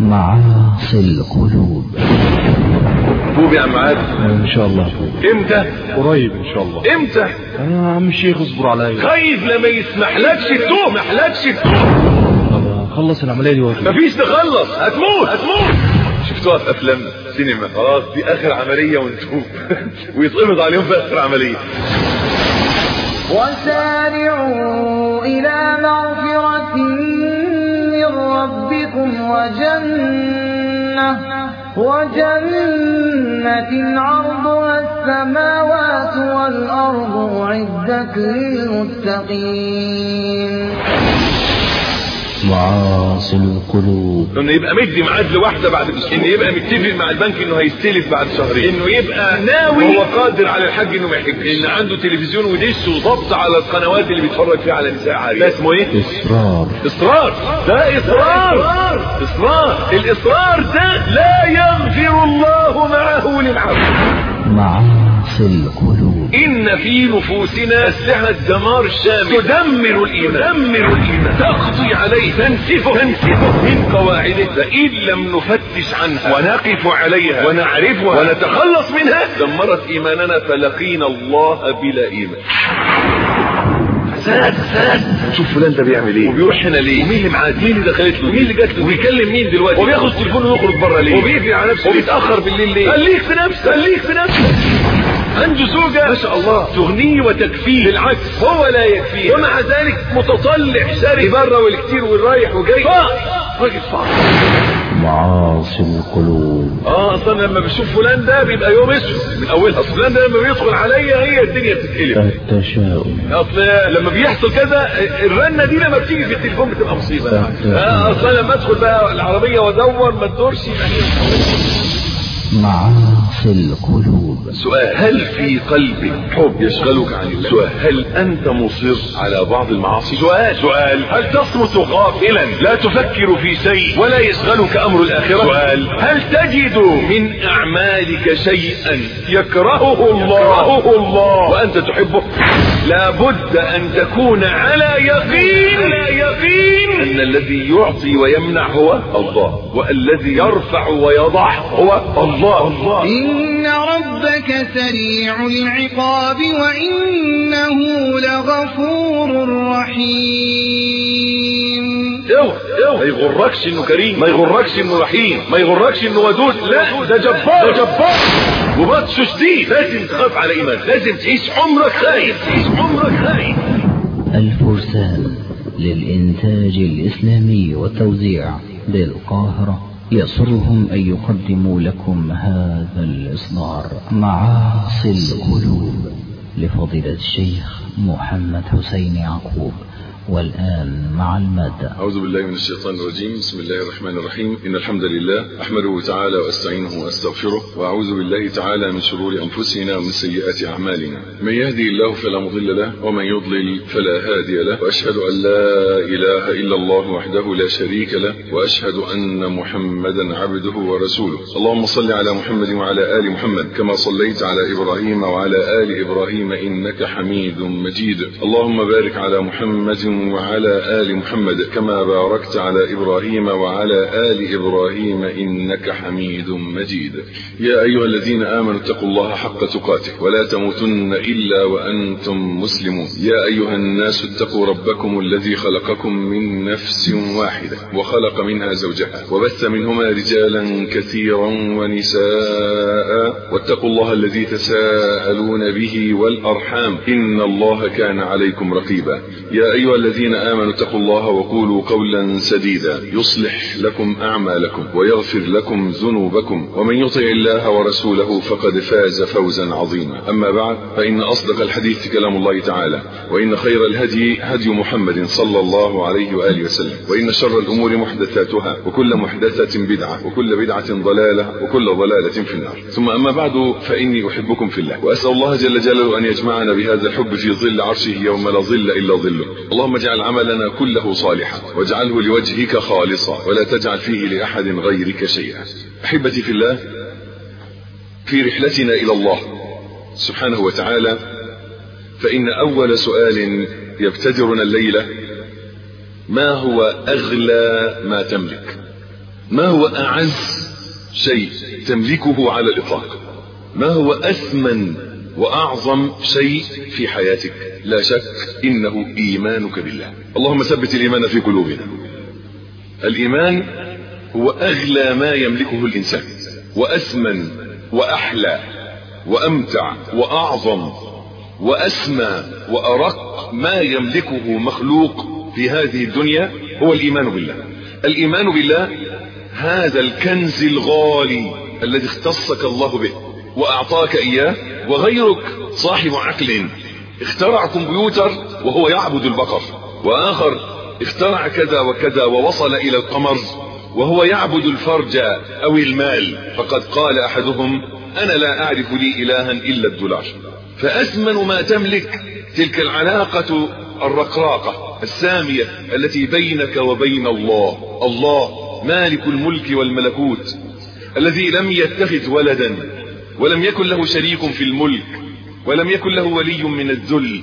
معاصي القلوب. توب يا عم عادل. ان شاء الله. امتى؟ قريب ان شاء الله. امتى؟ يا عم الشيخ اصبر عليا. خايف لما يسمحلكش تتوب. طب خلص العمليه دي وقت. مفيش تخلص، هتموت. شفتوها في افلام سينما، خلاص دي اخر عمليه ونتوب ويتقبض عليهم في اخر عمليه. وسارعوا إلى مغفرة من ربكم وجنة عرضها السماوات والأرض أعدت للمتقين. معاصي القلوب. انه يبقى مدي ميعاد لواحده بعد اسبوع، انه يبقى متفق مع البنك انه هيستلف بعد شهرين، انه يبقى ناوي وهو قادر على الحج انه ما يحجش، ان عنده تلفزيون ودش وضبط على القنوات اللي بيتفرج فيها على نساء عارية. ده اسمه ايه؟ اصرار. ده اصرار. الاصرار ده لا يغفر الله معه للعبد. معاصي القلوب. إن في نفوسنا أسلحة دمار شامل تدمر الإيمان، تقضي عليه، تنسفه من قواعده. فإن لم نفتش عنها ونقف عليها ونعرفها ونتخلص منها دمرت إيماننا، فلقينا الله بلا إيمان. فساد. شوف فلان ده بيعمل ايه وبيروح هنا ليه، ومين اللي معاه، مين اللي دخلت له، مين اللي جات له، وبيكلم مين دلوقتي، وبياخد تليفونه ويخرج بره ليه، وبيقفل على نفسه، وبيتاخر بالليل ليه. خليك في نفسك. عنده زوجة ما شاء الله تغنيه وتكفيه، بالعكس هو لا يكفيه، ومع ذلك متطلع شاري بره والكتير والرايح وجاي. راجل فاضي. معاصي القلوب. اصلا لما بشوف فلان ده بيبقى يوم اسود من اولها. اصل فلان ده لما بيدخل عليا هي الدنيا بتتقلب. التشاؤم. اصل لما بيحصل كذا الرنه دي لما بتيجي في التليفون بتبقى مصيبه. اصلا لما ادخل بقى العربيه وادور ما تدورش. معاصي القلوب. سؤال: هل في قلبك حب يشغلك عن الله؟ سؤال: هل انت مصر على بعض المعاصي؟ سؤال: هل تصمت غافلا لا تفكر في شيء ولا يشغلك امر الاخره؟ سؤال: هل تجد من اعمالك شيئا يكرهه الله وانت تحبه؟ لابد ان تكون على يقين ان الذي يعطي ويمنع هو الله، والذي يرفع ويضع هو الله. إن ربك سريع العقاب وإنه لغفور رحيم. ما يغركش انه كريم، ما يغركش انه رحيم، ما يغركش انه ودود. لا، ده جبار وبطشه شديد. لازم تخاف على ايمان، لازم تعيش عمرك خايف. الفرسان للإنتاج الإسلامي والتوزيع بالقاهرة يسرهم أن يقدموا لكم هذا الإصدار معاصي القلوب لفضيلة الشيخ محمد حسين يعقوب. والآن مع المادة. أعوذ بالله من الشيطان الرجيم. بسم الله الرحمن الرحيم. إن الحمد لله أحمده تعالى وأستعينه وأستغفره، وأعوذ بالله تعالى من شرور أنفسنا ومن سيئات أعمالنا. من يهدي الله فلا مضل له، ومن يضلل فلا هادي له، وأشهد أن لا إله إلا الله وحده لا شريك له، وأشهد أن محمدا عبده ورسوله. اللهم صل على محمد وعلى آل محمد كما صليت على إبراهيم وعلى آل إبراهيم إنك حميد مجيد. اللهم بارك على محمد وعلى آل محمد كما باركت على إبراهيم وعلى آل إبراهيم إنك حميد مجيد. يا أيها الذين آمنوا اتقوا الله حق تقاته ولا تموتن إلا وأنتم مسلمون. يا أيها الناس اتقوا ربكم الذي خلقكم من نفس واحدة وخلق منها زوجها وبث منهما رجالا كثيرا ونساء، واتقوا الله الذي تساءلون به والأرحام إن الله كان عليكم رقيبا. يا أيها الذين آمنوا اتقوا الله وقولوا قولا سديدا يصلح لكم أعمالكم ويغفر لكم ذنوبكم، ومن يطع الله ورسوله فقد فاز فوزا عظيما. أما بعد، فإن أصدق الحديث كلام الله تعالى، وإن خير الهدي هدي محمد صلى الله عليه وآله وسلم، وإن شر الأمور محدثاتها، وكل محدثة بدعة، وكل بدعة ضلالة، وكل ضلالة في النار. ثم أما بعد، فإني أحبكم في الله، وأسأل الله جل جلاله أن يجمعنا بهذا الحب في ظل عرشه يوم لا ظل إلا ظله. اللهم اجعل عملنا كله صالحا، واجعله لوجهك خالصا، ولا تجعل فيه لأحد غيرك شيئا. أحبتي في الله، في رحلتنا إلى الله سبحانه وتعالى، فإن أول سؤال يبتدرنا الليلة: ما هو أغلى ما تملك؟ ما هو أعز شيء تملكه على الإطلاق؟ ما هو أثمن وأعظم شيء في حياتك؟ لا شك إنه إيمانك بالله. اللهم ثبت الإيمان في قلوبنا. الإيمان هو أغلى ما يملكه الإنسان، وأثمن وأحلى وأمتع وأعظم وأسمى وأرق ما يملكه مخلوق في هذه الدنيا هو الإيمان بالله. الإيمان بالله هذا الكنز الغالي الذي اختصك الله به وأعطاك إياه، وغيرك صاحب عقل اخترع كمبيوتر وهو يعبد البقر، وآخر اخترع كذا وكذا ووصل إلى القمر وهو يعبد الفرج أو المال. فقد قال أحدهم أنا لا أعرف لي إلها إلا الدولار. فأثمن ما تملك تلك العلاقة الرقراقة السامية التي بينك وبين الله. الله مالك الملك والملكوت الذي لم يتخذ ولدا ولم يكن له شريك في الملك ولم يكن له ولي من الذل.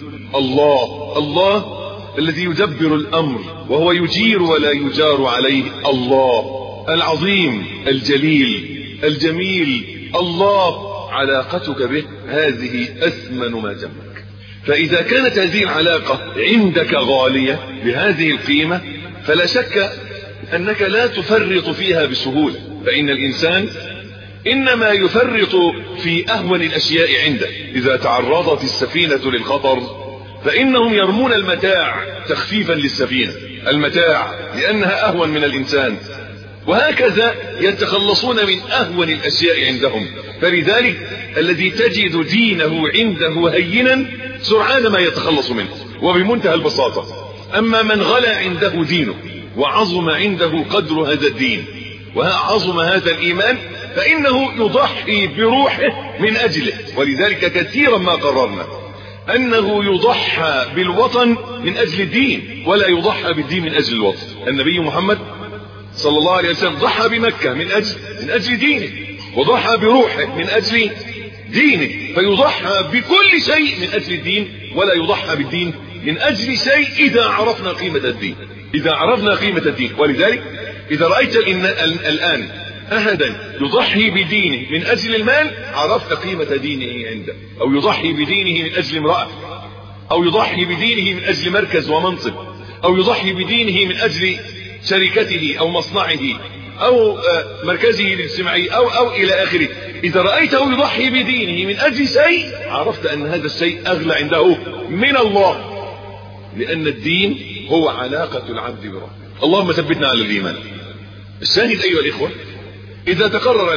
الله الذي يدبر الأمر وهو يجير ولا يجار عليه. الله العظيم الجليل الجميل. الله علاقتك به هذه أثمن ما تملك. فإذا كانت هذه العلاقة عندك غالية بهذه القيمة فلا شك أنك لا تفرط فيها بسهولة، فإن الإنسان إنما يفرط في أهون الأشياء عنده. إذا تعرضت السفينة للخطر فإنهم يرمون المتاع تخفيفا للسفينة، المتاع لأنها أهون من الإنسان، وهكذا يتخلصون من أهون الأشياء عندهم. فلذلك الذي تجد دينه عنده هينا سرعان ما يتخلص منه وبمنتهى البساطة. أما من غلا عنده دينه وعظم عنده قدر هذا الدين وعظم هذا الإيمان فإنه يضحي بروحه من أجله. ولذلك كثيرا ما قررنا أنه يضحى بالوطن من أجل الدين ولا يضحى بالدين من أجل الوطن. النبي محمد صلى الله عليه وسلم ضحى بمكة من أجل دينه، وضحى بروحه من أجل دينه. فيضحى بكل شيء من أجل الدين ولا يضحى بالدين من أجل شيء إذا عرفنا قيمة الدين. إذا عرفنا قيمة الدين. ولذلك إذا رأيت الآن أحدا يضحي بدينه من أجل المال عرفت قيمة دينه عنده، أو يضحي بدينه من أجل امرأة، أو يضحي بدينه من أجل مركز ومنصب، أو يضحي بدينه من أجل شركته أو مصنعه أو مركزه الاجتماعي أو إلى آخره. إذا رأيته يضحي بدينه من أجل شيء عرفت أن هذا الشيء أغلى عنده من الله، لأن الدين هو علاقة العبد بربه. اللهم ثبتنا على الإيمان. الشاهد أيها الإخوة، إذا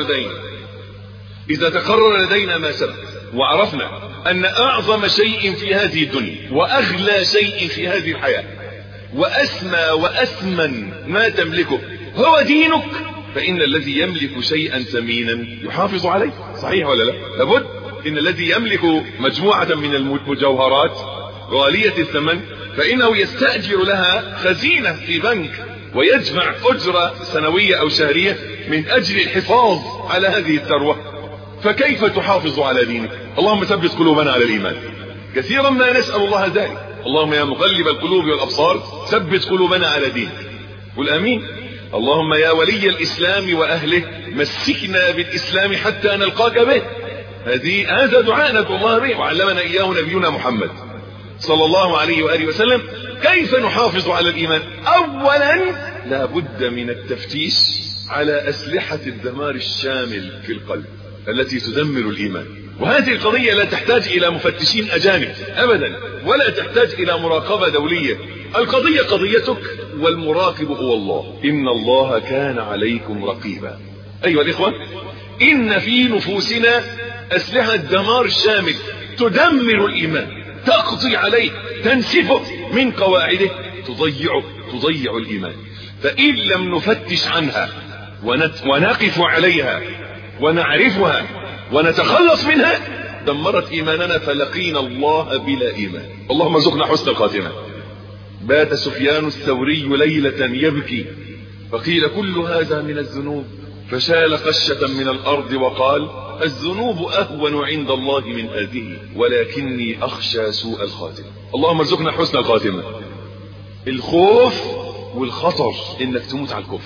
تقرر لدينا ما سبق وعرفنا أن أعظم شيء في هذه الدنيا وأغلى شيء في هذه الحياة وأسمى وأثمن ما تملكه هو دينك، فإن الذي يملك شيئا ثمينا يحافظ عليه. صحيح ولا لا؟ لابد. إن الذي يملك مجموعة من المجوهرات غالية الثمن فإنه يستأجر لها خزينة في بنك ويدفع أجرة سنوية أو شهرية من أجل الحفاظ على هذه الثروة. فكيف تحافظ على دينك؟ اللهم ثبت قلوبنا على الإيمان. كثيرا ما نسأل الله ذلك. اللهم يا مقلب القلوب والأبصار ثبت قلوبنا على دينك. قل آمين. اللهم يا ولي الإسلام وأهله مسكنا بالإسلام حتى نلقاك به. هذا دعاء ندعو الله به وعلمنا إياه نبينا محمد صلى الله عليه وآله وسلم. كيف نحافظ على الإيمان؟ أولا لا بد من التفتيش على أسلحة الدمار الشامل في القلب التي تدمر الإيمان. وهذه القضية لا تحتاج إلى مفتشين أجانب أبدا، ولا تحتاج إلى مراقبة دولية. القضية قضيتك والمراقب هو الله. إن الله كان عليكم رقيبا. أيها الإخوة، إن في نفوسنا أسلحة دمار شامل تدمر الإيمان، تقضي عليه، تنسفه من قواعده، تضيع الإيمان. فإن لم نفتش عنها ونقف عليها ونعرفها ونتخلص منها دمرت إيماننا فلقينا الله بلا إيمان. اللهم ارزقنا حسن الخاتمة. بات سفيان الثوري ليلة يبكي فقيل كل هذا من الذنوب، فشال قشة من الأرض وقال الذنوب أهون عند الله من هذه ولكني أخشى سوء الخاتمة. اللهم ارزقنا حسن الخاتمة. الخوف والخطر إنك تموت على الكفر،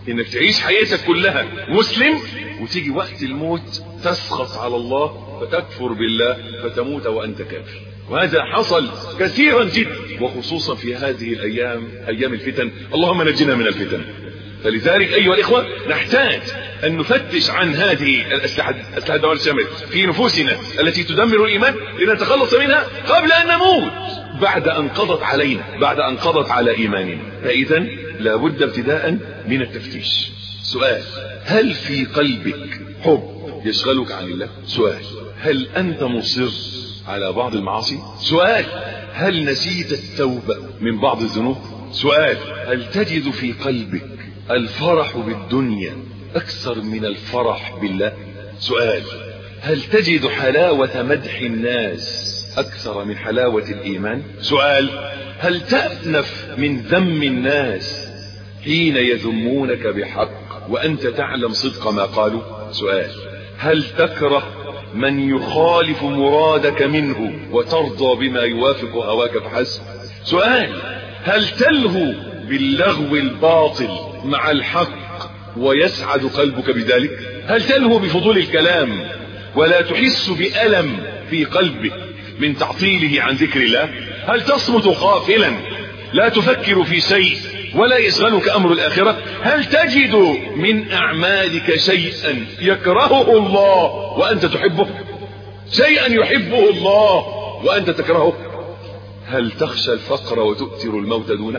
انك تعيش حياتك كلها مسلم وتيجي وقت الموت تسخط على الله فتكفر بالله فتموت وانت كافر. وهذا حصل كثيرا جدا وخصوصا في هذه الايام، ايام الفتن. اللهم نجنا من الفتن. فلذلك ايها الاخوة نحتاج ان نفتش عن هذه الاسلحة والشمل في نفوسنا التي تدمر الايمان لنتخلص منها قبل ان نموت، بعد ان قضت علينا، بعد ان قضت على ايماننا. فاذا لابد ابتداء من التفتيش. سؤال: هل في قلبك حب يشغلك عن الله؟ سؤال: هل انت مصر على بعض المعاصي؟ سؤال: هل نسيت التوبة من بعض الذنوب؟ سؤال: هل تجد في قلبك الفرح بالدنيا اكثر من الفرح بالله؟ سؤال: هل تجد حلاوة مدح الناس اكثر من حلاوة الايمان؟ سؤال: هل تأنف من ذم الناس حين يذمونك بحق وانت تعلم صدق ما قالوا؟ سؤال: هل تكره من يخالف مرادك منه وترضى بما يوافق هواك فحسب؟ سؤال: هل تلهو باللغو الباطل مع الحق ويسعد قلبك بذلك؟ هل تلهو بفضول الكلام ولا تحس بألم في قلبك من تعطيله عن ذكر الله؟ هل تصمت غافلا لا تفكر في شيء ولا يشغلك أمر الآخرة؟ هل تجد من أعمالك شيئا يكرهه الله وأنت تحبه؟ شيئا يحبه الله وأنت تكرهه؟ هل تخشى الفقر وتؤثر الموت دونه؟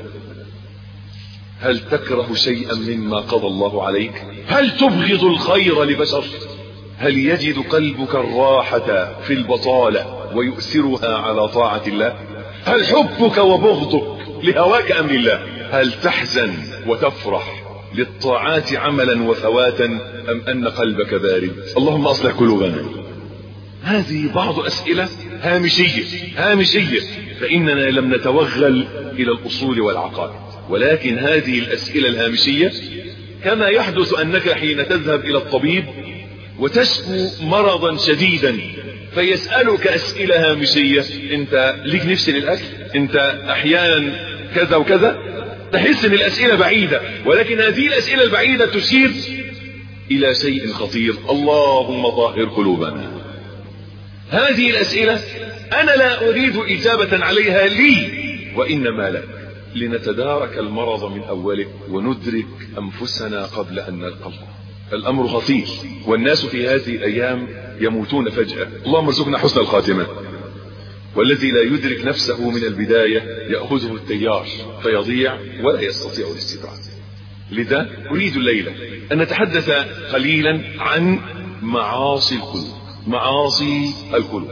هل تكره شيئا مما قضى الله عليك؟ هل تبغض الخير لبشر؟ هل يجد قلبك الراحة في البطالة ويؤثرها على طاعة الله؟ هل حبك وبغضك لهواك أم لله؟ هل تحزن وتفرح للطاعات عملا وفواتا أم أن قلبك بارد؟ اللهم أصلح قلوبنا. هذه بعض أسئلة هامشية فإننا لم نتوغل إلى الأصول والعقائد، ولكن هذه الأسئلة الهامشية كما يحدث أنك حين تذهب إلى الطبيب وتشكو مرضا شديدا فيسألك أسئلة هامشية: انت ليك نفس للأكل؟ انت أحيانا كذا وكذا؟ تحس ان الأسئلة بعيدة، ولكن هذه الأسئلة البعيدة تشير إلى شيء خطير. اللهم طهر قلوبنا. هذه الأسئلة أنا لا أريد إجابة عليها لي وإنما لك، لنتدارك المرض من أوله وندرك أنفسنا قبل أن نلقى الله. الأمر خطير والناس في هذه الأيام يموتون فجأة. اللهم ارزقنا حسن الخاتمة. والذي لا يدرك نفسه من البداية يأخذه التيار فيضيع ولا يستطيع الاستدراك. لذا أريد الليلة أن نتحدث قليلا عن معاصي القلوب. معاصي القلوب.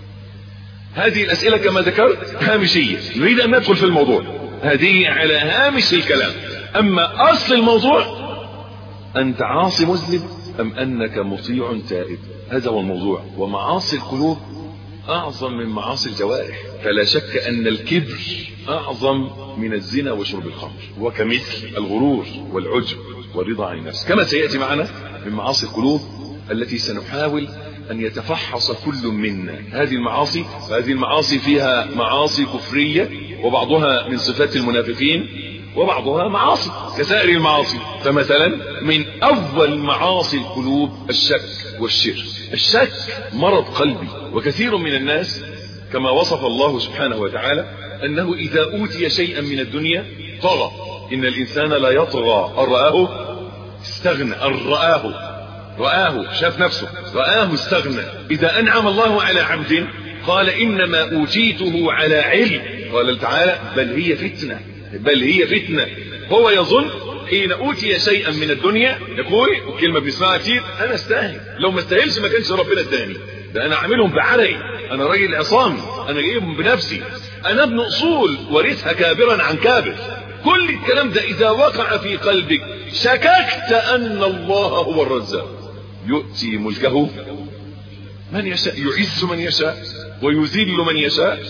هذه الأسئلة كما ذكرت هامشية، نريد أن ندخل في الموضوع. هذه على هامش الكلام. أما أصل الموضوع: أنت عاصي مذنب أم أنك مطيع تائب؟ هذا هو الموضوع. ومعاصي القلوب أعظم من معاصي الجوارح، فلا شك أن الكبر أعظم من الزنا وشرب الخمر، وكمثل الغرور والعجب والرضا عن النفس، كما سيأتي معنا من معاصي القلوب التي سنحاول أن يتفحص كل منا هذه المعاصي. وهذه المعاصي فيها معاصي كفرية وبعضها من صفات المنافقين وبعضها معاصي كسائر المعاصي. فمثلا من أول معاصي القلوب الشك والشرك. الشك مرض قلبي، وكثير من الناس كما وصف الله سبحانه وتعالى أنه إذا أوتي شيئا من الدنيا طغى. إن الإنسان لا يطغى أن رآه استغنى، أن رآه شاف نفسه، رآه استغنى. إذا أنعم الله على عبد قال إنما أوتيته على علم. قال تعالى: بل هي فتنة. هو يظن حين أوتي شيئا من الدنيا يقول كلمة بنسمعها كتير: أنا استاهل، لو ما استاهلش ما كانش ربنا اداني، ده أنا عاملهم بعرقي، أنا راجل عصامي، أنا جايبهم بنفسي، أنا ابن أصول ورثها كابرا عن كابر. كل الكلام ده إذا وقع في قلبك شككت أن الله هو الرزاق، يؤتي ملكه من يشاء، يعز من يشاء ويذل من يشاء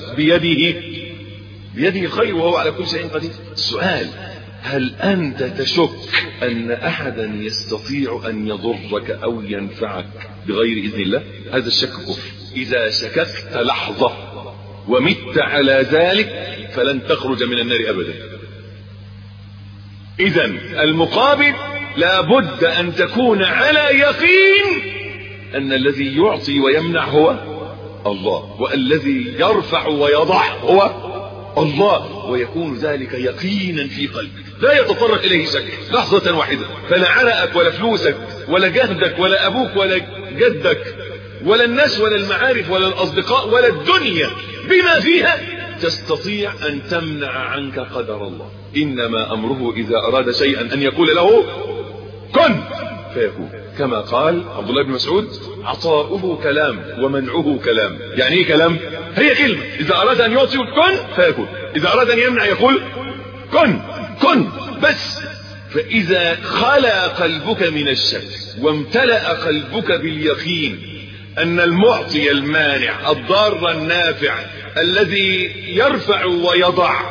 بيده الخير وهو على كل شيء قدير. السؤال: هل أنت تشك أن أحدا يستطيع أن يضرك أو ينفعك بغير إذن الله؟ هذا الشك كفر. إذا شككت لحظة ومت على ذلك فلن تخرج من النار أبدا. إذن المقابل لابد أن تكون على يقين أن الذي يعطي ويمنع هو الله، والذي يرفع ويضع هو الله، ويكون ذلك يقينا في قلبك لا يتطرق إليه شك لحظة واحدة. فلا عرقك ولا فلوسك ولا جهدك ولا أبوك ولا جدك ولا الناس ولا المعارف ولا الأصدقاء ولا الدنيا بما فيها تستطيع أن تمنع عنك قدر الله. إنما أمره إذا أراد شيئا أن يقول له كن فيكون، كما قال عبد الله بن مسعود عطاؤه كلام ومنعه كلام. يعني ايه كلام؟ هي كلمة. إذا أراد أن يعطي كن فيكون، إذا أراد أن يمنع يقول كن بس. فإذا خلا قلبك من الشك وامتلأ قلبك باليقين أن المعطي المانع الضار النافع الذي يرفع ويضع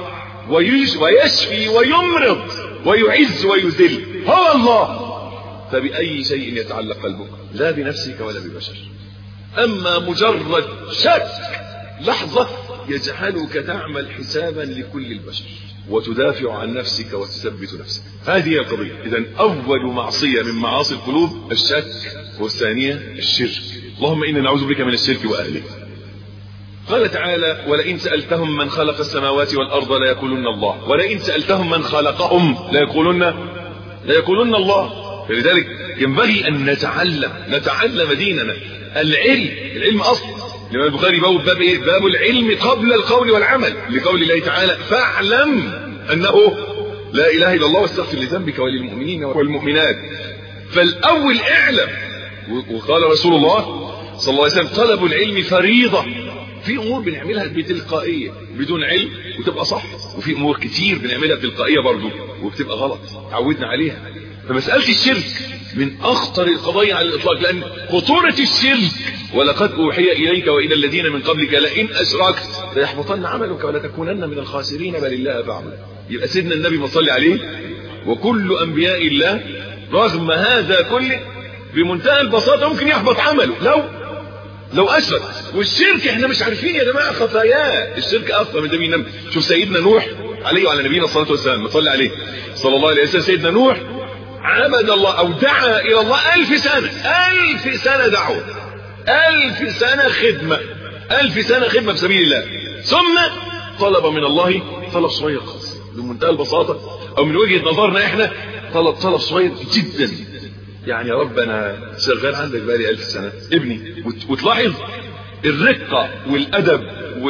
ويشفي ويمرض ويعز ويذل هو الله، فبأي شيء يتعلق قلبك؟ لا بنفسك ولا ببشر. أما مجرد شك لحظة يجعلك تعمل حسابا لكل البشر وتدافع عن نفسك وتثبت نفسك. هذه هي القضية. إذن أول معصية من معاصي القلوب الشك، والثانية الشرك. اللهم إنا نعوذ بك من الشرك وأهله. قال تعالى ولئن سألتهم من خلق السماوات والأرض ليقولن الله، ولئن سألتهم من خلقهم ليقولن الله. فلذلك ينبغي أن نتعلم ديننا. العلم أصل. لما البخاري باب إيه؟ باب العلم قبل القول والعمل، لقول الله تعالى فاعلم أنه لا إله إلا الله واستغفر لذنبك وللمؤمنين والمؤمنات. فالأول اعلم. وقال رسول الله صلى الله عليه وسلم طلب العلم فريضة. في أمور بنعملها بتلقائية بدون علم وتبقى صح، وفي أمور كتير بنعملها بتلقائية برضو وبتبقى غلط تعودنا عليها. فمسألة الشرك من أخطر القضايا على الإطلاق، لأن خطورة الشرك ولقد أوحي إليك وإلى الذين من قبلك لئن أشركت ليحبطن عملك ولتكونن من الخاسرين بل الله فاعبد. يبقى سيدنا النبي ما صلى عليه وكل أنبياء الله رغم هذا كله بمنتهى البساطة ممكن يحبط عمله لو أشرك. والشرك احنا مش عارفين يا جماعة خطاياه. الشرك أخطر من دمي. شوف سيدنا نوح عليه وعلى نبينا الصلاة والسلام ما صلى عليه صلى الله عليه وسلم. سيدنا نوح عبد الله أو دعا إلى الله 1000 سنة دعوة، 1000 سنة خدمة، 1000 سنة خدمة في سبيل الله. ثم طلب من الله طلب صغير خالص بمنتهى البساطة، أو من وجهة نظرنا إحنا طلب صغير جدا. يعني يا رب أنا شغال عندك بقالي 1000 سنة ابني. وتلاحظ الرقة والأدب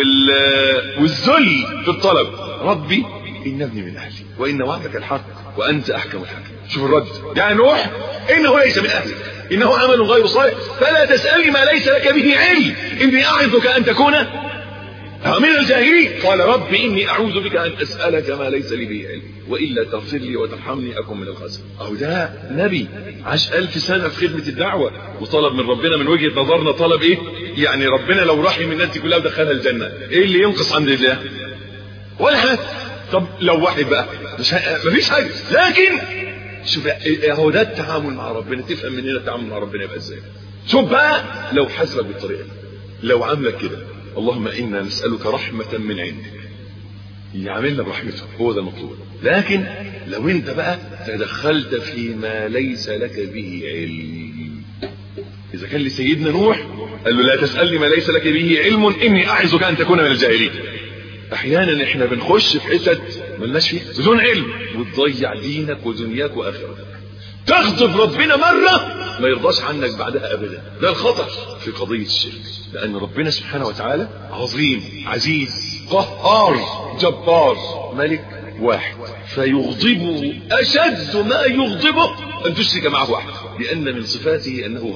والذل في الطلب. ربي إن ابني من أهلي وإن وعدك الحق وأنت أحكم الحاكم. شوف الرد. يعني نوح إنه ليس من أهلك، إنه عمل غير صالح، فلا تسألني ما ليس لك به علم، إني أعظك أن تكون من الجاهلين. قال رب إني أعوذ بك أن أسألك ما ليس لي به علم وإلا تغفر لي وترحمني أكون من الخاسرين. أو ده نبي عاش 1000 سنة في خدمة الدعوة وطلب من ربنا من وجهة نظرنا طلب إيه؟ يعني ربنا لو رحم الناس دي كلها ودخلها الجنة إيه اللي ينقص عند الله؟ ولا حاجة. طب لو واحد بقى مفيش حاجة. لكن شوف هو ده التعامل مع ربنا. تفهم مننا التعامل مع ربنا يبقى ازاي. شوف بقى لو حاسبك بالطريقة دي، لو عاملك كده اللهم إنا نسألك رحمة من عندك يعملنا برحمته، هو ده المطلوب. لكن لو انت بقى تدخلت فيما ليس لك به علم، إذا كان لسيدنا نوح قال له لا تسألني ما ليس لك به علم إني أعظك أن تكون من الجاهلين. احيانا احنا بنخش في حتت ملناش فيها بدون علم وتضيع دينك ودنياك واخرتك. تغضب ربنا مرة ما يرضاش عنك بعدها ابدا. ده الخطر في قضية الشرك، لان ربنا سبحانه وتعالى عظيم عزيز قهار جبار ملك واحد، فيغضبه اشد ما يغضبه ان تشرك معه واحد، لان من صفاته انه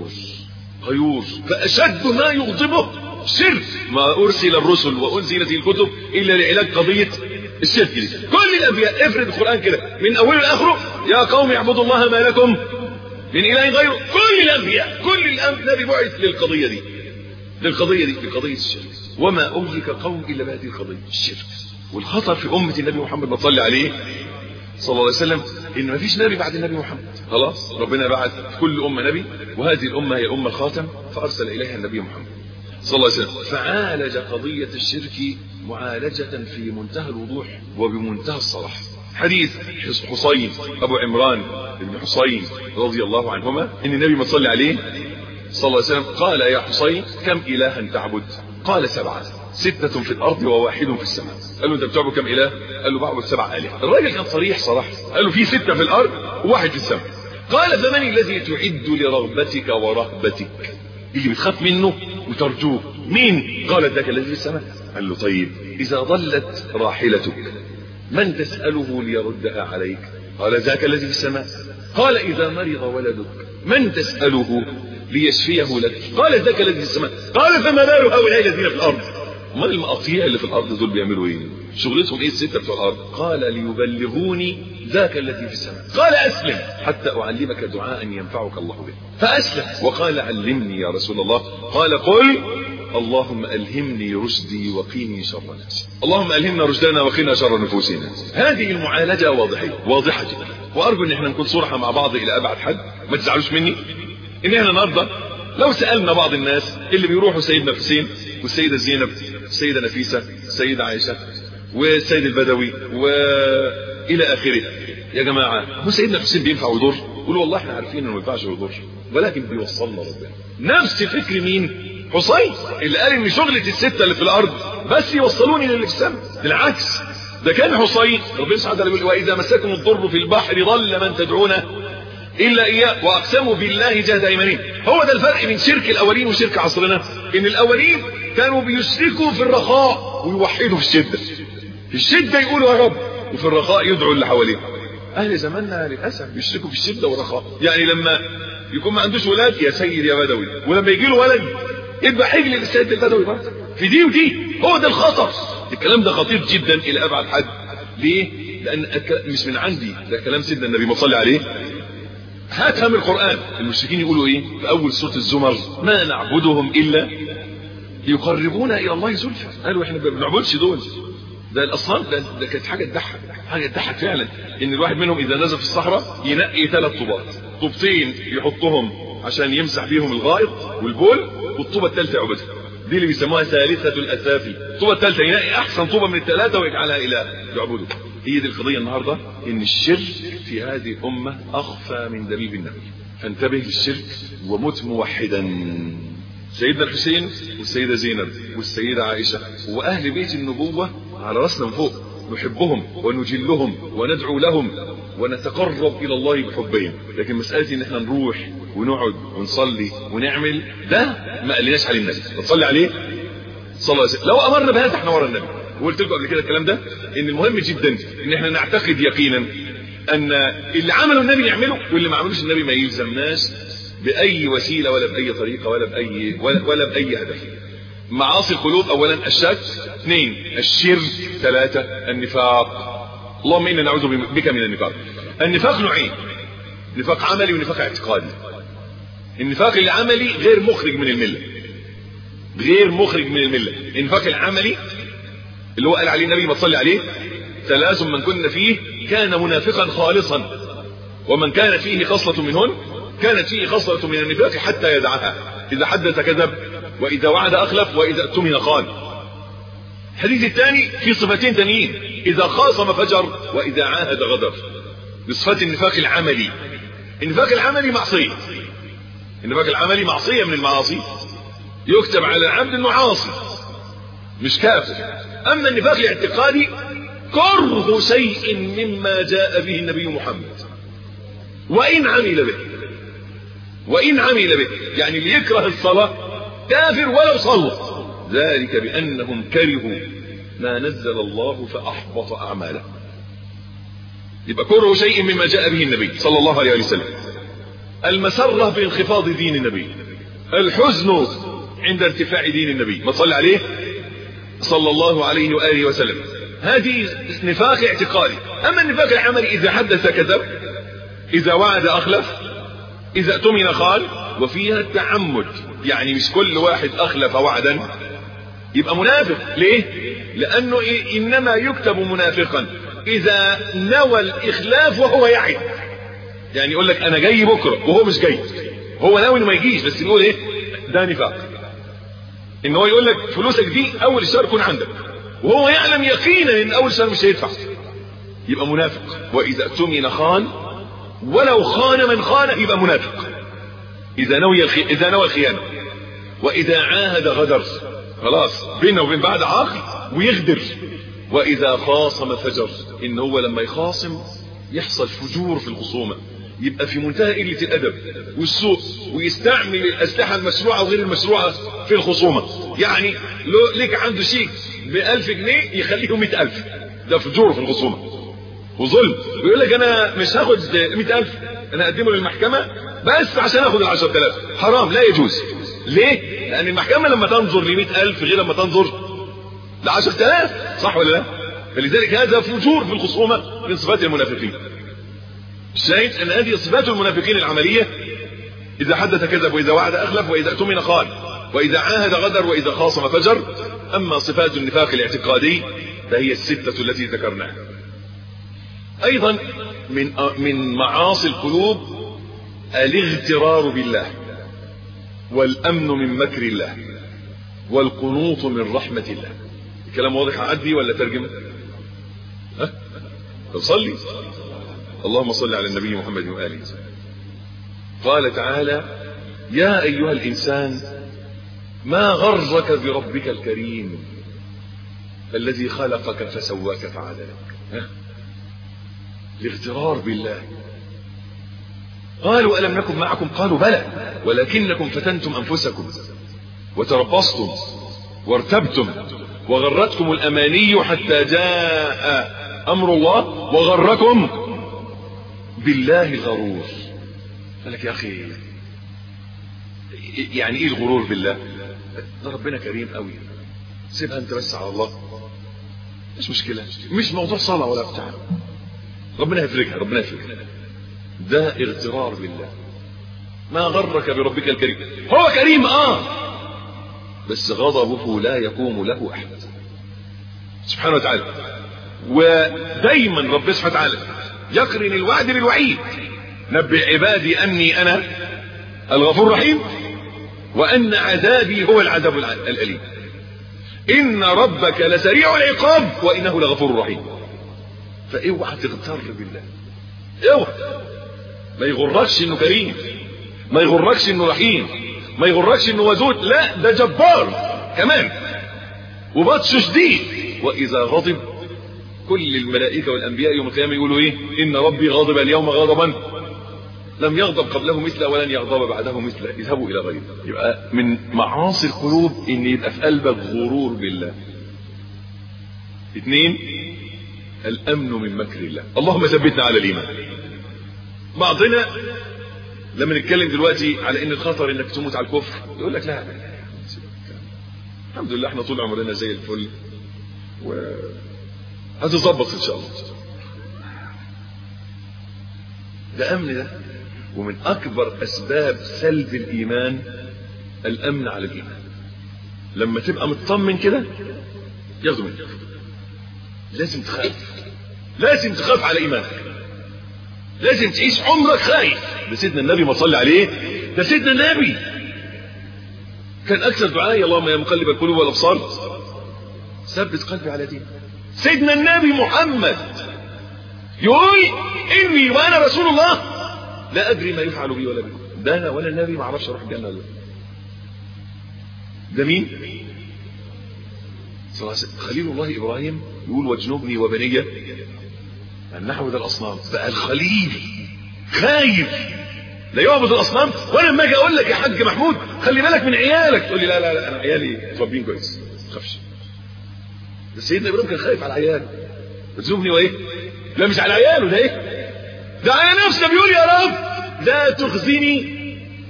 غيور. فاشد ما يغضبه شرك. ما أرسل الرسل وأنزلت الكتب إلا لعلاج قضية الشرك دي. كل الأنبياء افرد القرآن كده من أوله لآخره يا قوم اعبدوا الله ما لكم من إله غيره. كل الأنبياء كل النبي بعث للقضية دي لقضية الشرك. وما أهلك قوم إلا بهذه القضية الشرك. والخطر في أمة النبي محمد ما صلى عليه صلى الله عليه وسلم إن ما فيش نبي بعد النبي محمد. خلاص ربنا بعث كل أمة نبي، وهذه الأمة هي الأمة الخاتم فأرسل إليها النبي محمد صلى الله عليه وسلم. فعالج قضية الشرك معالجة في منتهى الوضوح وبمنتهى الصراحة. حديث حسين ابو عمران بن حسين رضي الله عنهما ان النبي ما صلى عليه صلى الله عليه وسلم قال يا حسين كم الها تعبد؟ قال 7، 6 في الارض وواحد في السماء. قال له انت بتعبد كم اله؟ قال له بعبد 7 آلهة. الراجل كان صريح صراحه، قال له في 6 في الارض وواحد في السماء. قال فمن الذي تعد لرغبتك ورهبتك، اللي بتخاف منه وترجوه مين؟ قال ذاك الذي في السماء. قال له طيب اذا ضلت راحلتك من تسأله ليردها عليك؟ قال ذاك الذي في السماء. قال اذا مرض ولدك من تسأله ليشفيه لك؟ قال ذاك الذي في السماء. قال فما بال هؤلاء الذين في الارض؟ امال المقاطيع اللي في الارض دول بيعملوا ايه؟ شغلتهم ايه ال6 بتوع الارض؟ قال ليبلغوني ذاك الذي في السماء. قال اسلم حتى اعلمك دعاء ينفعك الله به. فاسلم وقال علمني يا رسول الله. قال قل اللهم الهمني رشدي وقيني شر نفسي. اللهم الهمنا رشدنا وقنا شر نفوسنا. هذه المعالجه واضحه جدا، وارجو ان احنا نكون صراحه مع بعض الى ابعد حد. ما تزعلوش مني ان احنا النهارده لو سالنا بعض الناس اللي بيروحوا سيدنا الحسين والسيده زينب السيده نفيسه السيده عائشه والسيد البدوي والى اخره، يا جماعه هو سيدنا الحسين بينفع ويضر؟ يقولوا والله احنا عارفين انه ما ينفعش ويضر، ولكن بيوصلنا ربنا. نفس فكر مين؟ حسين اللي قال ان شغله ال6 اللي في الارض بس يوصلوني للي في السماء. بالعكس ده كان حسين ربنا سبحانه وتعالى يقول واذا مسكم الضر في البحر ضل من تدعونه الا اياه واقسموا بالله جهد ايمانهم. هو ده الفرق بين شرك الاولين وشرك عصرنا، ان الاولين كانوا بيشركوا في الرخاء ويوحدوا في الشده. في الشده يقولوا يا رب، وفي الرخاء يدعوا اللي حواليهم. اهل زماننا للاسف بيشركوا في الشده والرخاء، يعني لما يكون ما عندوش ولاد يا سيد يا بدوي، ولما يجي له ولد يبقى حجل للسيد البدوي برضه. في دي ودي هو ده الخطر. الكلام ده خطير جدا الى ابعد حد. ليه؟ لان مش من عندي، ده كلام سيدنا النبي ما صلى عليه. هاتها من القرآن. المشركين يقولوا ايه في اول سورة الزمر؟ ما نعبدهم الا يقربونا الى الله زلفى. قالوا احنا ما بنعبدش دول، ده الاصنام. ده كانت حاجه تضحك فعلا، ان الواحد منهم اذا نزل في الصحراء ينقي 3 طوبات، طوبتين يحطهم عشان يمسح بيهم الغائط والبول، والطوبه الثالثه يعبدها. دي اللي بيسموها ثالثه الاسافي. الطوبه الثالثه ينقي احسن طوبه من ال3 ويجعلها اله يعبده. هي دي القضيه النهارده، ان الشرك في هذه الامه اخفى من دبيب النمل. فانتبه للشرك ومت موحدا. سيدنا الحسين والسيده زينب والسيده عائشه واهل بيت النبوه على راسنا من فوق، نحبهم ونجلهم وندعو لهم ونتقرب الى الله بحبهم. لكن مساله ان احنا نروح ونقعد ونصلي ونعمل ده ما قالناش عليه النبي. نصلي عليه صلى الله عليه وسلم. لو امرنا بهذا احنا ورا النبي. وقلت لكم قبل كده الكلام ده، ان المهم جدا ان احنا نعتقد يقينا ان اللي عمله النبي نعمله، واللي ما عملوش النبي ما يلزمناش باي وسيله ولا باي طريقه ولا باي هدف. معاصي القلوب اولا الشك، 2 الشرك، 3 النفاق. اللهم انا نعوذ بك من النفاق. النفاق نوعين، نفاق عملي ونفاق اعتقادي. النفاق العملي غير مخرج من المله، النفاق العملي اللي هو قال عليه النبي ما صلى عليه 3 من كنا فيه كان منافقا خالصا، ومن كان فيه خصلة منهن كانت فيه خصلة من النفاق حتى يدعها. إذا حدث كذب، وإذا وعد أخلف، وإذا اؤتمن خان. الحديث الثاني في صفتين تانيين، إذا خاصم فجر، وإذا عاهد غدر. بصفات النفاق العملي. النفاق العملي معصية، النفاق العملي معصية من المعاصي، يكتب على العبد انه عاصي مش كافر. اما النفاق الاعتقادي كره شيء مما جاء به النبي محمد وان عمل به، يعني اللي يكره الصلاة كافر ولو صلى، ذلك بانهم كرهوا ما نزل الله فاحبط اعماله. يبقى كره شيء مما جاء به النبي صلى الله عليه وسلم. المسرة بانخفاض دين النبي، الحزن عند ارتفاع دين النبي ما صلى عليه صلى الله عليه وآله وسلم. هذه نفاق اعتقادي. اما النفاق العملي اذا حدث كذب، اذا وعد اخلف، اذا اؤتمن خان. وفيها التعمد، يعني مش كل واحد اخلف وعدا يبقى منافق. ليه؟ لانه انما يكتب منافقا اذا نوى الاخلاف وهو يعد. يعني يقول لك انا جاي بكره وهو مش جاي، هو ناوي انه ما يجيش بس يقول ايه؟ ده نفاق. ان هو يقول لك فلوسك دي اول الشهر تكون عندك، وهو يعلم يقينا ان اول الشهر مش هيدفع. يبقى منافق. واذا اؤتمن خان، ولو خان من خان يبقى منافق. اذا نوى الخيانة. واذا عاهد غدر، خلاص بينه وبين بعض عقد ويغدر. واذا خاصم فجر، ان هو لما يخاصم يحصل فجور في الخصومة، يبقى في منتهى قلة الادب والسوء، ويستعمل الاسلحة المشروعة وغير المشروعة في الخصومة. يعني لو ليك عنده شيء ب1000 جنيه يخليه 100,000، ده فجور في الخصومة وظلم. ويقول لك انا مش هاخد 100,000، انا اقدمه للمحكمة بس عشان اخد 10,000. حرام، لا يجوز. ليه؟ لان المحكمة لما تنظر ل100,000 غير لما تنظر ل10,000، صح ولا لا؟ فلذلك هذا فجور في الخصومة من صفات المنافقين. الشاهد ان هذه صفات المنافقين العملية: اذا حدث كذب، واذا وعد اخلف، واذا اؤتمن خان، واذا عاهد غدر، واذا خاصم فجر. اما صفات النفاق الاعتقادي فهي الستة التي ذكرناها. ايضا من معاصي القلوب الاغترار بالله، والامن من مكر الله، والقنوط من رحمة الله. الكلام واضح؟ عدي ولا ترجم؟ صلي. اللهم صل على النبي محمد وآله. قال تعالى: يا أيها الإنسان ما غرك بربك الكريم الذي خلقك فسواك فعدلك. الاغترار بالله. قالوا: ألم نكن معكم؟ قالوا: بلى ولكنكم فتنتم أنفسكم وتربصتم وارتبتم وغرتكم الأماني حتى جاء أمر الله وغركم بالله الغرور. قال لك: يا أخي يعني إيه الغرور بالله؟ ده ربنا كريم قوي، سيبها أنت بس على الله، مش مشكلة، مش موضوع صلاة ولا بتاع، ربنا يفرجها، ربنا يفرجها. ده اغترار بالله. ما غرك بربك الكريم. هو كريم بس غضبه لا يقوم له أحد سبحانه وتعالى. ودايما رب سبحانه وتعالى يقرن الوعد بالوعيد: نبئ عبادي أني أنا الغفور الرحيم وأن عذابي هو العذاب الأليم. إن ربك لسريع العقاب وإنه لغفور رحيم. فاوعى تغتر بالله، اوعى. ما يغركش إنه كريم، ما يغركش إنه رحيم، ما يغركش إنه ودود، لا ده جبار كمان وبطش شديد. وإذا غضب كل الملائكة والأنبياء يوم القيامة يقولوا إيه؟ إن ربي غضب اليوم غضبا لم يغضب قبله مثله ولن يغضب بعده مثله، اذهبوا إلى غيره. يبقى من معاصي القلوب إن يبقى في قلبك غرور بالله. 2 الأمن من مكر الله. اللهم ثبتنا على الإيمان. بعضنا لما نتكلم دلوقتي على إن الخطر إنك تموت على الكفر يقول لك لا الحمد لله احنا طول عمرنا زي الفل وهتظبط إن شاء الله. ده أمن ده. ومن أكبر أسباب سلب الإيمان الأمن على الإيمان. لما تبقى مطمن كده ياخدوا منك. لازم تخاف، لازم تخاف على إيمانك، لازم تعيش عمرك خايف. ده سيدنا النبي ما صلى عليه، ده سيدنا النبي كان أكثر دعاء: اللهم يا مقلب القلوب والأبصار ثبت قلبي على دينك. سيدنا النبي محمد يقول: إني وأنا رسول الله لا أدري ما يفعل بي ولا بكم. ده أنا ولا النبي ما أعرفش أروح الجنة ولا لا. ده مين؟ صلى الله عليه وسلم. خليل الله إبراهيم يقول: واجنبني وبني أن نعبد الأصنام. بقى الخليل خايف لا يعبد الأصنام. وأنا لما أجي أقول لك يا حاج محمود خلي بالك من عيالك، تقول لي لا لا لا أنا عيالي متربيين كويس ما تخافش. بس سيدنا إبراهيم كان خايف على عياله. واجنبني وإيه؟ لا مش على عياله، ده إيه؟ ده على نفسه بيقول: يا رب لا تخزني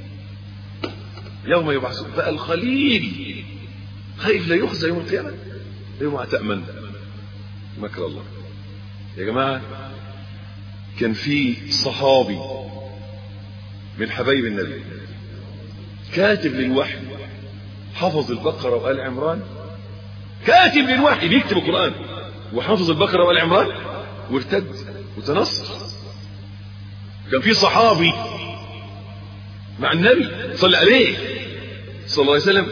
يوم يبعثون. بقى الخليل خايف لا يخزى يوم القيامة. اوعى تأمن مكر الله. يا جماعة كان في صحابي من حبايب النبي كاتب للوحي، حفظ البقرة وآل عمران، كاتب للوحي بيكتب القرآن وحفظ البقرة وآل عمران وارتد وتنصر. كان في صحابي مع النبي صلى عليه صلى الله عليه وسلم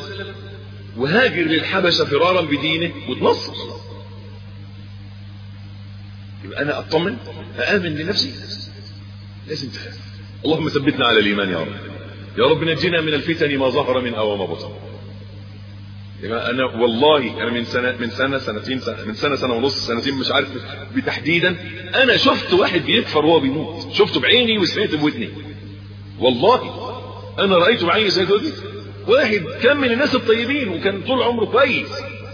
وهاجر للحبشة فرارا بدينه وتنصر. يبقى انا اطمن اامن لنفسي لازم تخاف. اللهم ثبتنا على الايمان يا رب. يا رب نجينا من الفتن ما ظهر منها وما بطن. انا والله انا من سنه ونص سنتين مش عارف بتحديدا، انا شفت واحد بيكفر وهو بيموت، شفته بعيني وسمعت بودني. والله انا رايته بعيني وسمعت بودني. واحد كان من الناس الطيبين وكان طول عمره كويس،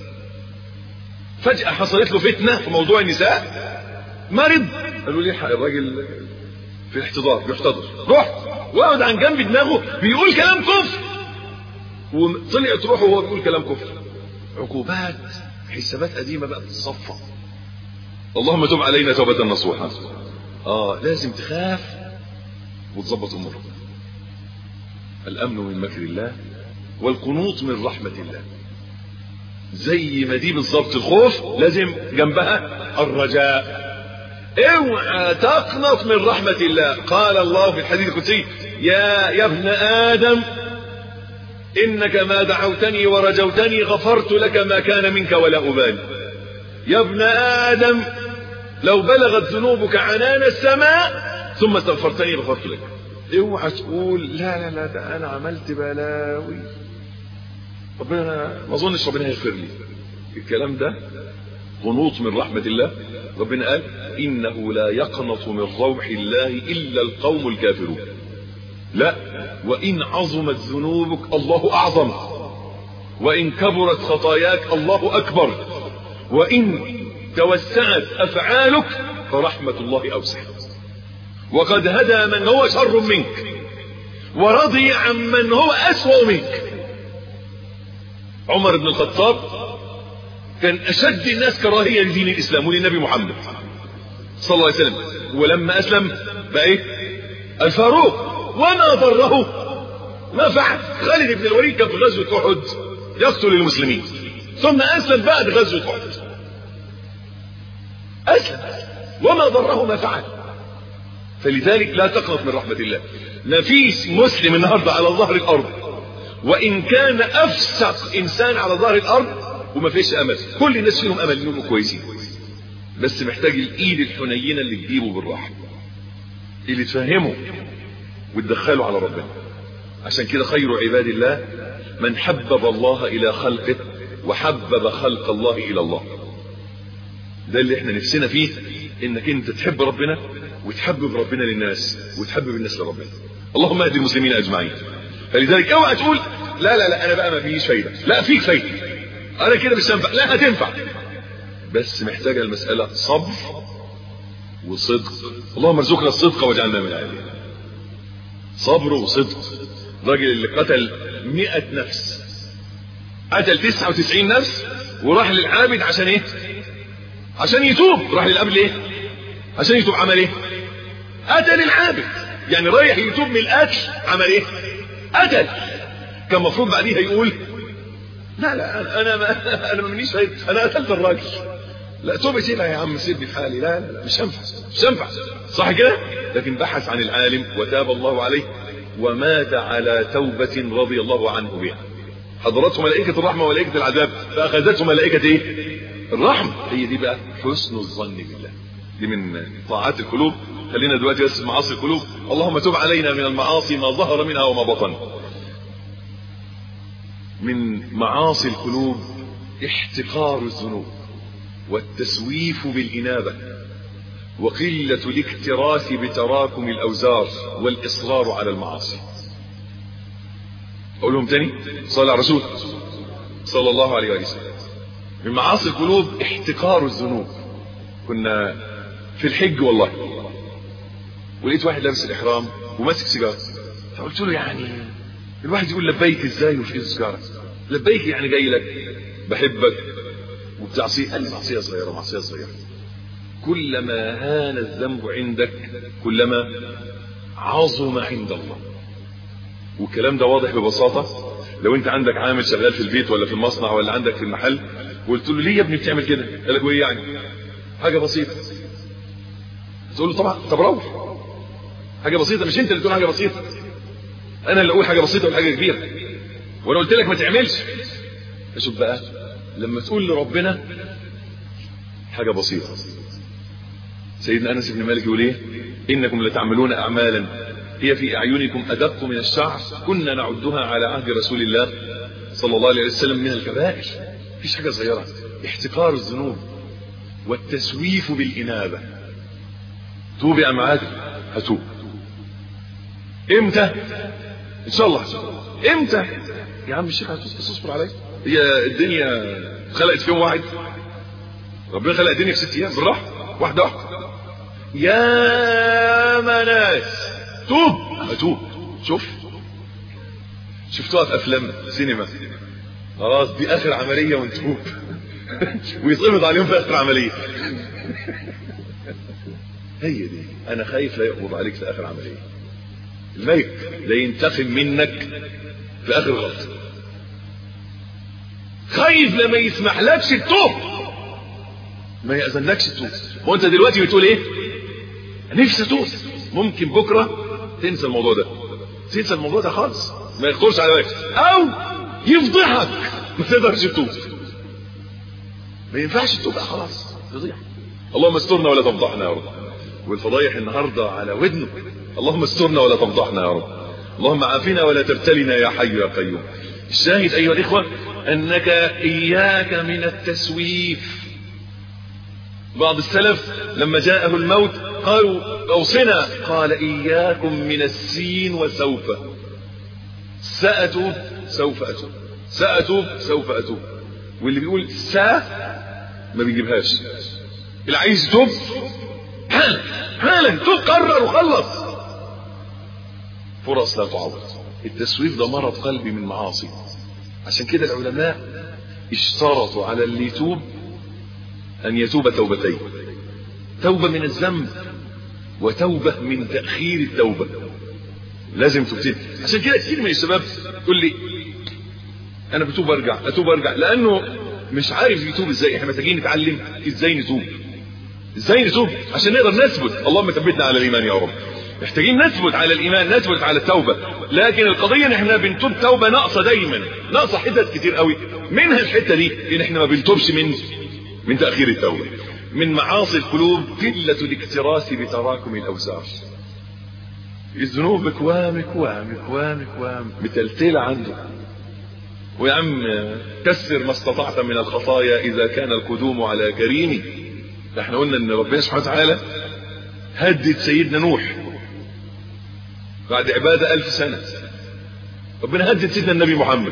فجأة حصلت له فتنة في موضوع النساء، مرض. قالوا لي الحق الراجل في الاحتضار بيحتضر، رحت وقعد عن جنب دماغه بيقول كلام كفر، وطلعت روحه وهو بيقول كلام كفر. عقوبات حسابات قديمة بقى بتصفى. اللهم تب علينا توبة نصوحة. لازم تخاف وتظبط امورك. الامن من مكر الله والقنوط من رحمة الله. زي ما دي بالظبط الخوف لازم جنبها الرجاء. اوعى تقنط من رحمة الله. قال الله في الحديث القدسي: يا ابن آدم إنك ما دعوتني ورجوتني غفرت لك ما كان منك ولا أبالي. يا ابن آدم لو بلغت ذنوبك عنان السماء ثم استغفرتني غفرت لك. اوعى تقول لا ده انا عملت بلاوي ربنا ما اظنش ربنا هيغفر لي. الكلام ده قنوط من رحمة الله. ربنا قال: انه لا يقنط من روح الله الا القوم الكافرون. لا، وان عظمت ذنوبك الله اعظم، وان كبرت خطاياك الله اكبر، وان توسعت افعالك فرحمة الله اوسع. وقد هدى من هو شر منك ورضي عن من هو اسوأ منك. عمر بن الخطاب كان اشد الناس كراهية لدين الاسلام وللنبي محمد صلى الله عليه وسلم، ولما اسلم بقى ايه؟ الفاروق. وما ضره ما فعل. خالد بن الوليد كان في غزوة احد يقتل المسلمين، ثم اسلم بعد غزوة احد. اسلم وما ضره ما فعل. فلذلك لا تقنط من رحمة الله. ما فيش مسلم النهارده على ظهر الارض وان كان افسق انسان على ظهر الارض وما فيش امل. كل الناس فيهم امل انهم كويسين، بس محتاج الايد الحنينه اللي تجيبه بالراحه، اللي تفهمه وتدخله على ربنا. عشان كده خير عباد الله من حبب الله الى خلقه وحبب خلق الله الى الله. ده اللي احنا نفسنا فيه، انك انت تحب ربنا وتحبب ربنا للناس وتحبب الناس لربنا. اللهم اهد المسلمين اجمعين. فلذلك اوعى تقول لا انا بقى ما فيش فايده. لا، فيك فايده، انا كده مش هنفع. لا، هتنفع، بس محتاجه المساله صبر وصدق. اللهم ارزقنا الصدق واجعلنا من اهله. صبر وصدق. الراجل اللي قتل 100 نفس، قتل 99 نفس وراح للعابد عشان ايه؟ عشان يتوب. راح للعابد ليه؟ عشان يتوب. عمل ايه؟ قتل العابد. يعني رايح يتوب من القتل، عمل ايه؟ قتل. كان المفروض بعديها يقول لا انا ما منيش فايده، انا قتلت الراجل. لا، توبه سيبها يا عم، سيبني في حالي. لا مش هينفع، صح كده؟ لكن بحث عن العالم وتاب الله عليه ومات على توبة رضي الله عنه بها. حضرته ملائكة الرحمة وملائكة العذاب، فأخذته ملائكة ايه؟ الرحمة. هي دي بقى حسن الظن بالله. دي من طاعات القلوب. خلينا دلوقتي بس معاصي القلوب. اللهم تب علينا من المعاصي ما ظهر منها وما بطن. من معاصي القلوب احتقار الذنوب والتسويف بالإنابة وقلة الاكتراث بتراكم الأوزار والإصرار على المعاصي. أقولهم تاني: صلى على رسول صلى الله عليه وسلم. من معاصي القلوب احتقار الذنوب. كنا في الحج والله، ولقيت واحد لابس الإحرام وماسك سيجارة، فقلت له يعني الواحد يقول لبيك ازاي وفي سيجارة؟ لبيك يعني جاي لك بحبك وبتعصيه. قال لي معصية صغيرة. كلما هان الذنب عندك كلما عظم عند الله. والكلام ده واضح ببساطة. لو انت عندك عامل شغال في البيت ولا في المصنع ولا عندك في المحل وقلت له ليه يا ابني بتعمل كده؟ قال لك وايه يعني؟ حاجة بسيطة. تقول له طبعا طب روح، حاجة بسيطة. مش انت اللي تقول حاجة بسيطة، انا اللي اقول حاجة بسيطة ولا حاجة كبيرة. وانا قلت لك ما تعملش. شوف بقى لما تقول لربنا حاجة بسيطة سيدنا انس بن مالك يقول ايه؟ انكم لتعملون اعمالا هي في اعينكم ادق من الشعر كنا نعدها على عهد رسول الله صلى الله عليه وسلم من الكبائر. مفيش حاجه صغيره. احتقار الذنوب والتسويف بالانابه. توب يا معادي. هتوب امتى؟ ان شاء الله هتوب. امتى يا عم الشيخ؟ هتوب بس اصبر عليا. هي الدنيا خلقت في يوم واحد؟ ربنا خلق الدنيا في 6 ايام بالراحه، واحده واحده. يا مناس توب. هتوب. شفتوها في افلام سينما، خلاص دي اخر عمليه ونتوب ويتقبض عليهم في اخر عمليه. هي دي. انا خايف لا يقبض عليك في اخر عمليه، الملك لا ينتقم منك في اخر غلطه. خايف لما يسمحلكش التوب، ما يأذنلكش التوب. وانت دلوقتي بتقول ايه؟ نفسي اتوب. ممكن بكره تنسى الموضوع ده، تنسى الموضوع ده خالص، ما يخطرش على بالك، او يفضحك ما تقدرش تتوب. ما ينفعش تتوب خلاص، تضيع. اللهم استرنا ولا تفضحنا يا رب. والفضايح النهارده على ودنه. اللهم استرنا ولا تفضحنا يا رب. اللهم عافنا ولا تبتلنا يا حي يا قيوم. الشاهد ايها الاخوه انك اياك من التسويف. بعض السلف لما جاءه الموت قالوا اوصنا، قال اياكم من السين وسوف. سأتوب سوف اتوب، سأتوب سوف اتوب. واللي بيقول ما بيجيبهاش. اللي عايز يتوب حالا توب، قرر وخلص. فرص لا تعوض. التسويف ده مرض قلبي من معاصي. عشان كده العلماء اشترطوا على اللي يتوب ان يتوب توبتين، توبة من الذنب وتوبة من تأخير التوبة. لازم تبتدي. عشان كده كتير من الشباب يقول لي انا بتوب ارجع اتوب ارجع، لانه مش عارف يتوب ازاي. احنا محتاجين نتعلم ازاي نتوب، ازاي نتوب عشان نقدر نثبت. اللهم ثبتنا على الايمان يا رب. محتاجين نثبت على الايمان، نثبت على التوبة. لكن القضية ان احنا بنتوب توبة ناقصة دايما، ناقصة حتت كتير قوي. منها الحتة دي ان احنا ما بنتوبش من تأخير التوبة. من معاصي القلوب قلة الاكتراث بتراكم الاوزار. الذنوب كوام متلتلة عنده. ويا عم كسر ما استطعت من الخطايا اذا كان القدوم على كريم. احنا قلنا ان ربنا سبحانه وتعالى هدد سيدنا نوح بعد عبادة 1000 سنة. ربنا هدد سيدنا النبي محمد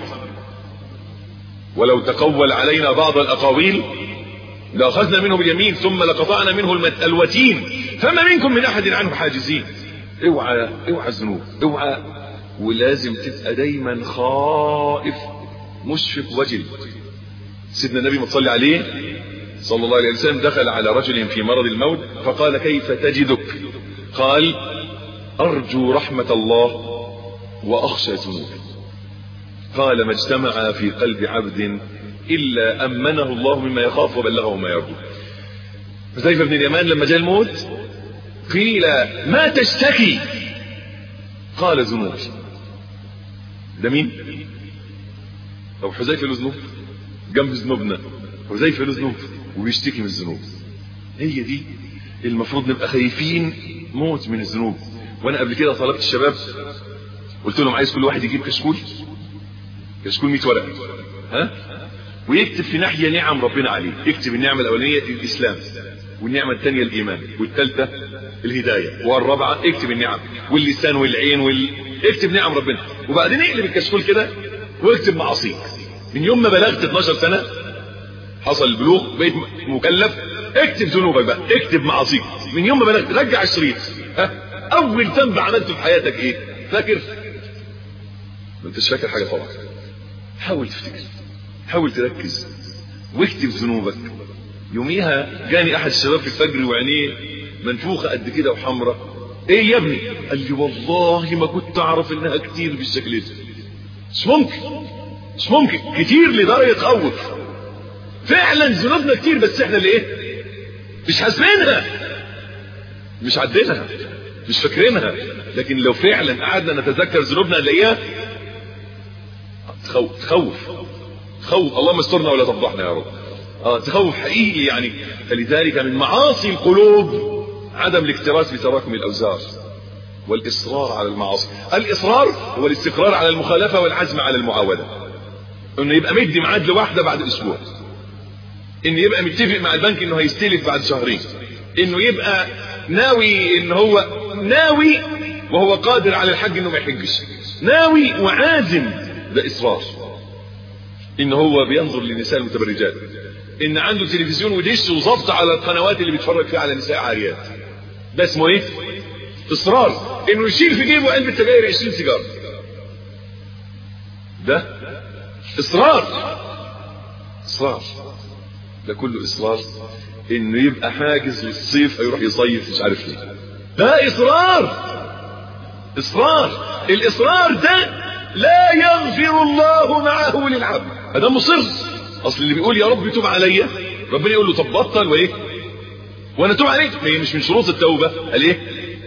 ولو تقول علينا بعض الاقاويل لأخذنا منه باليمين ثم لقطعنا منه الوتين فما منكم من احد عنه حاجزين. اوعى الذنوب، اوعى. ولازم تبقى دايما خائف مشفق وجل. سيدنا النبي متصلي عليه صلى الله عليه وسلم دخل على رجل في مرض الموت فقال كيف تجدك؟ قال ارجو رحمة الله واخشى ذنوبي. قال ما اجتمع في قلب عبد الا امنه الله مما يخاف وبلغه ما يرجو. حذيفة بن اليمان لما جاء الموت قيل ما تشتكي؟ قال ذنوبي. ده مين؟ طب حذيفة له ذنوب جنب ذنوبنا، حذيفة له ذنوب وبيشتكي من الذنوب. هي دي المفروض نبقى خايفين موت من الذنوب. وانا قبل كده طلبت الشباب قلت لهم عايز كل واحد يجيب كشكول 100 ورقه، ويكتب في ناحيه نعم ربنا عليه. يكتب النعمه الاولانيه الاسلام، والنعمه الثانيه الايمان، والثالثه الهدايه، والرابعه اكتب النعم، واللسان والعين اكتب نعم ربنا. وبعدين اقلب الكشكول كده واكتب معاصيك. من يوم ما بلغت 12 سنه حصل البلوغ بقيت مكلف، اكتب ذنوبك بقى، اكتب معاصيك. من يوم ما بلغت رجع الشريط. اول ذنب عملته في حياتك ايه؟ فاكر؟ ما انتش فاكر حاجه طبعا. حاول تفتكر، حاول تركز واكتب ذنوبك. يوميها جاني احد الشباب في الفجر وعينيه منفوخه قد كده وحمراء. ايه يا ابني؟ قال لي والله ما كنت اعرف انها كتير بالشكل ده. مش ممكن كتير لدرجه تخوف. فعلا ذنوبنا كتير بس احنا اللي ايه؟ مش حاسبينها، مش عدينها، مش فاكرينها. لكن لو فعلا قعدنا نتذكر ذنوبنا نلاقيها تخوف. اللهم استرنا ولا تفضحنا يا رب. تخوف حقيقي يعني. فلذلك من معاصي القلوب عدم الاكتراث بتراكم الأوزار والإصرار على المعاصي. الإصرار هو الاستقرار على المخالفة والعزم على المعاودة، انه يبقى مدي ميعاد لواحدة بعد اسبوع، انه يبقى متفق مع البنك انه هيستلف بعد شهرين، انه يبقى ناوي ان هو ناوي وهو قادر على الحج انه ما يحجش، ناوي وعازم، ده إصرار. ان هو بينظر للنساء المتبرجات، ان عنده تلفزيون ودش وظبط على القنوات اللي بيتفرج فيها على نساء عاريات، ده اسمه ايه؟ إصرار. انه يشيل في جيبه علبة سجاير 20 سيجارة، ده إصرار. ده كله إصرار. انه يبقى حاجز للصيف هيروح يصيف مش عارف ليه، ده إصرار. الإصرار ده لا يغفر الله معه للعبد، هذا مصر. اصل اللي بيقول يا رب توب عليا، ربنا يقول له طب بطل وايه وانا توب عليك. هي مش من شروط التوبة الايه؟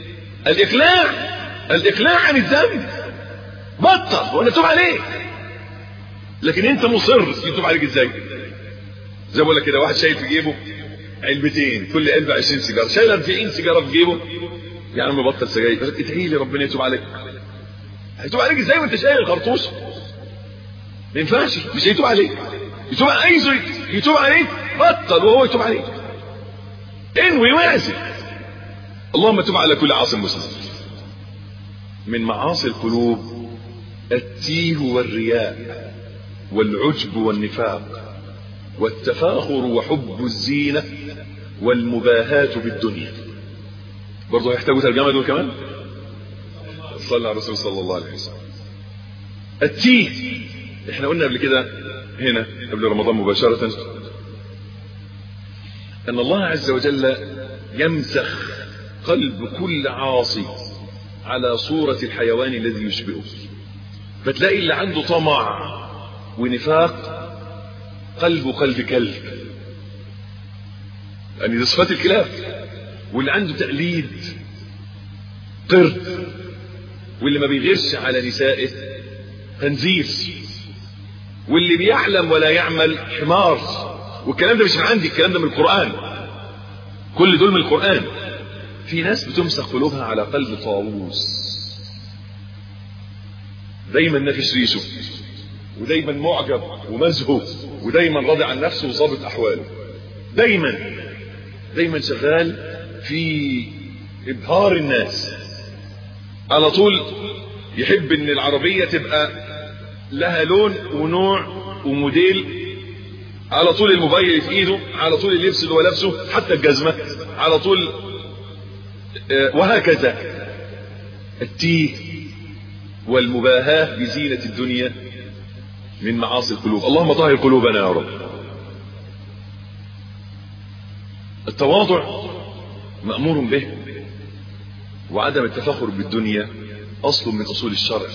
الاقلاع عن الذنب، بطل وانا توب عليك. لكن انت مصر يتوب عليك ازاي؟ زي بقول لك كده، واحد شايل في جيبه علبتين، كل علبة 20 سيجارة، شايل 40 سيجارة في جيبه، يا عم بطل سجاير. ادعي لي ربنا يتوب عليك. هيتوب عليك ازاي وانت شايل الخرطوش؟ ما ينفعش، مش هيتوب عليك. عايزه يتوب عليك، بطل وهو يتوب عليك. انوي واعزم. اللهم تب على كل عاصم مسلم. من معاصي القلوب التيه والرياء والعجب والنفاق والتفاخر وحب الزينة والمباهاة بالدنيا. برضو يحتاجوا ترجمة دول كمان. صلى على الرسول صلى الله عليه وسلم. التيه، احنا قلنا قبل كده هنا قبل رمضان مباشرة ان الله عز وجل يمسخ قلب كل عاصي على صورة الحيوان الذي يشبهه، فتلاقي اللي عنده طمع ونفاق قلبه قلب كلب، يعني دي صفات الكلاب. واللي عنده تقليد قرد، واللي ما بيغيرش على نسائه خنزير، واللي بيحلم ولا يعمل حمار. والكلام ده مش من عندي، الكلام ده من القرآن، كل دول من القرآن. في ناس بتمسخ قلوبها على قلب طاووس، دايما نافش ريشه، ودايما معجب ومزهو، ودايما راضي عن نفسه وظابط احواله، دايما شغال في ابهار الناس. على طول يحب ان العربية تبقى لها لون ونوع وموديل، على طول الموبايل في ايده، على طول اللبس اللي هو لابسه، حتى الجزمة على طول، وهكذا. التيه والمباهاة بزينة الدنيا من معاصي القلوب. اللهم طهر قلوبنا يا رب. التواضع مأمور به، وعدم التفاخر بالدنيا أصل من أصول الشرع.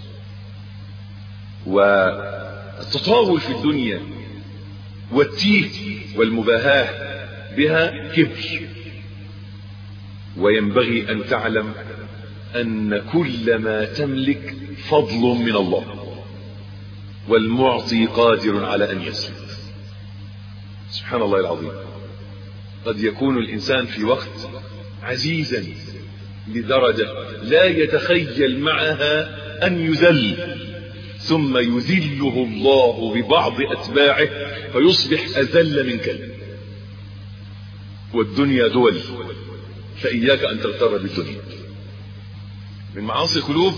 والتطاول في الدنيا والتيه والمباهاة بها كبر. وينبغي أن تعلم أن كل ما تملك فضل من الله، والمعطي قادر على أن يسلب. سبحان الله العظيم. قد يكون الإنسان في وقت عزيزا لدرجة لا يتخيل معها أن يذل، ثم يذله الله ببعض أتباعه فيصبح أذل من كلب. والدنيا دول، فإياك أن تغتر بالدنيا. من معاصي القلوب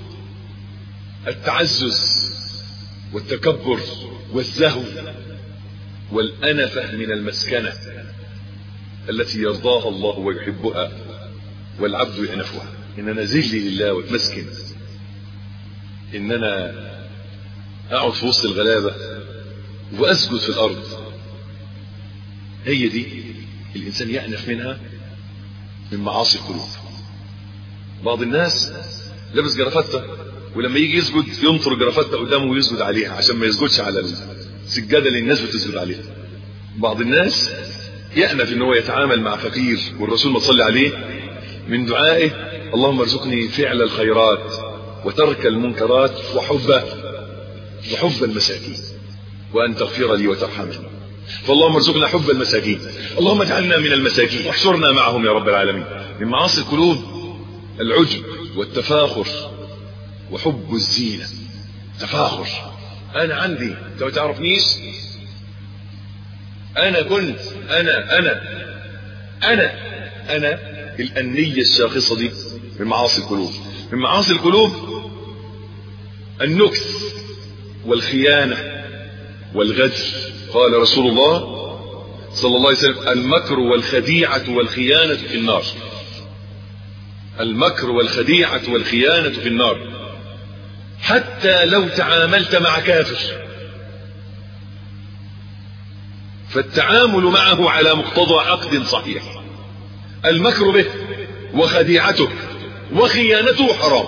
التعزز والتكبر والزهو والأنفة من المسكنة التي يرضاها الله ويحبها والعبد يأنفها. إننا ذلي لله واتمسكن، إننا أقعد في وسط الغلابة وأسجد في الأرض، هي دي الإنسان يأنف منها. من معاصي القلوب. بعض الناس لابس جرافته، ولما يجي يسجد ينطر جرافته قدامه ويسجد عليها عشان ما يسجدش على السجادة اللي الناس بتسجد عليها. بعض الناس يأنف ان هو يتعامل مع فقير، والرسول ما صلى عليه من دعائه اللهم ارزقني فعل الخيرات وترك المنكرات وحب المساكين، وأن تغفر لي وترحمني. فاللهم ارزقنا حب المساكين، اللهم اجعلنا من المساكين واحشرنا معهم يا رب العالمين. من معاصي القلوب العجب والتفاخر وحب الزينة. تفاخر، انا عندي، انت ما تعرفنيش، انا كنت، انا الأنية الشاخصة دي من معاصي القلوب. من معاصي القلوب النكث والخيانة والغدر. قال رسول الله صلى الله عليه وسلم: المكر والخديعة والخيانة في النار. المكر والخديعة والخيانة في النار، حتى لو تعاملت مع كافر، فالتعامل معه على مقتضى عقد صحيح. المكر به وخديعته وخيانته حرام،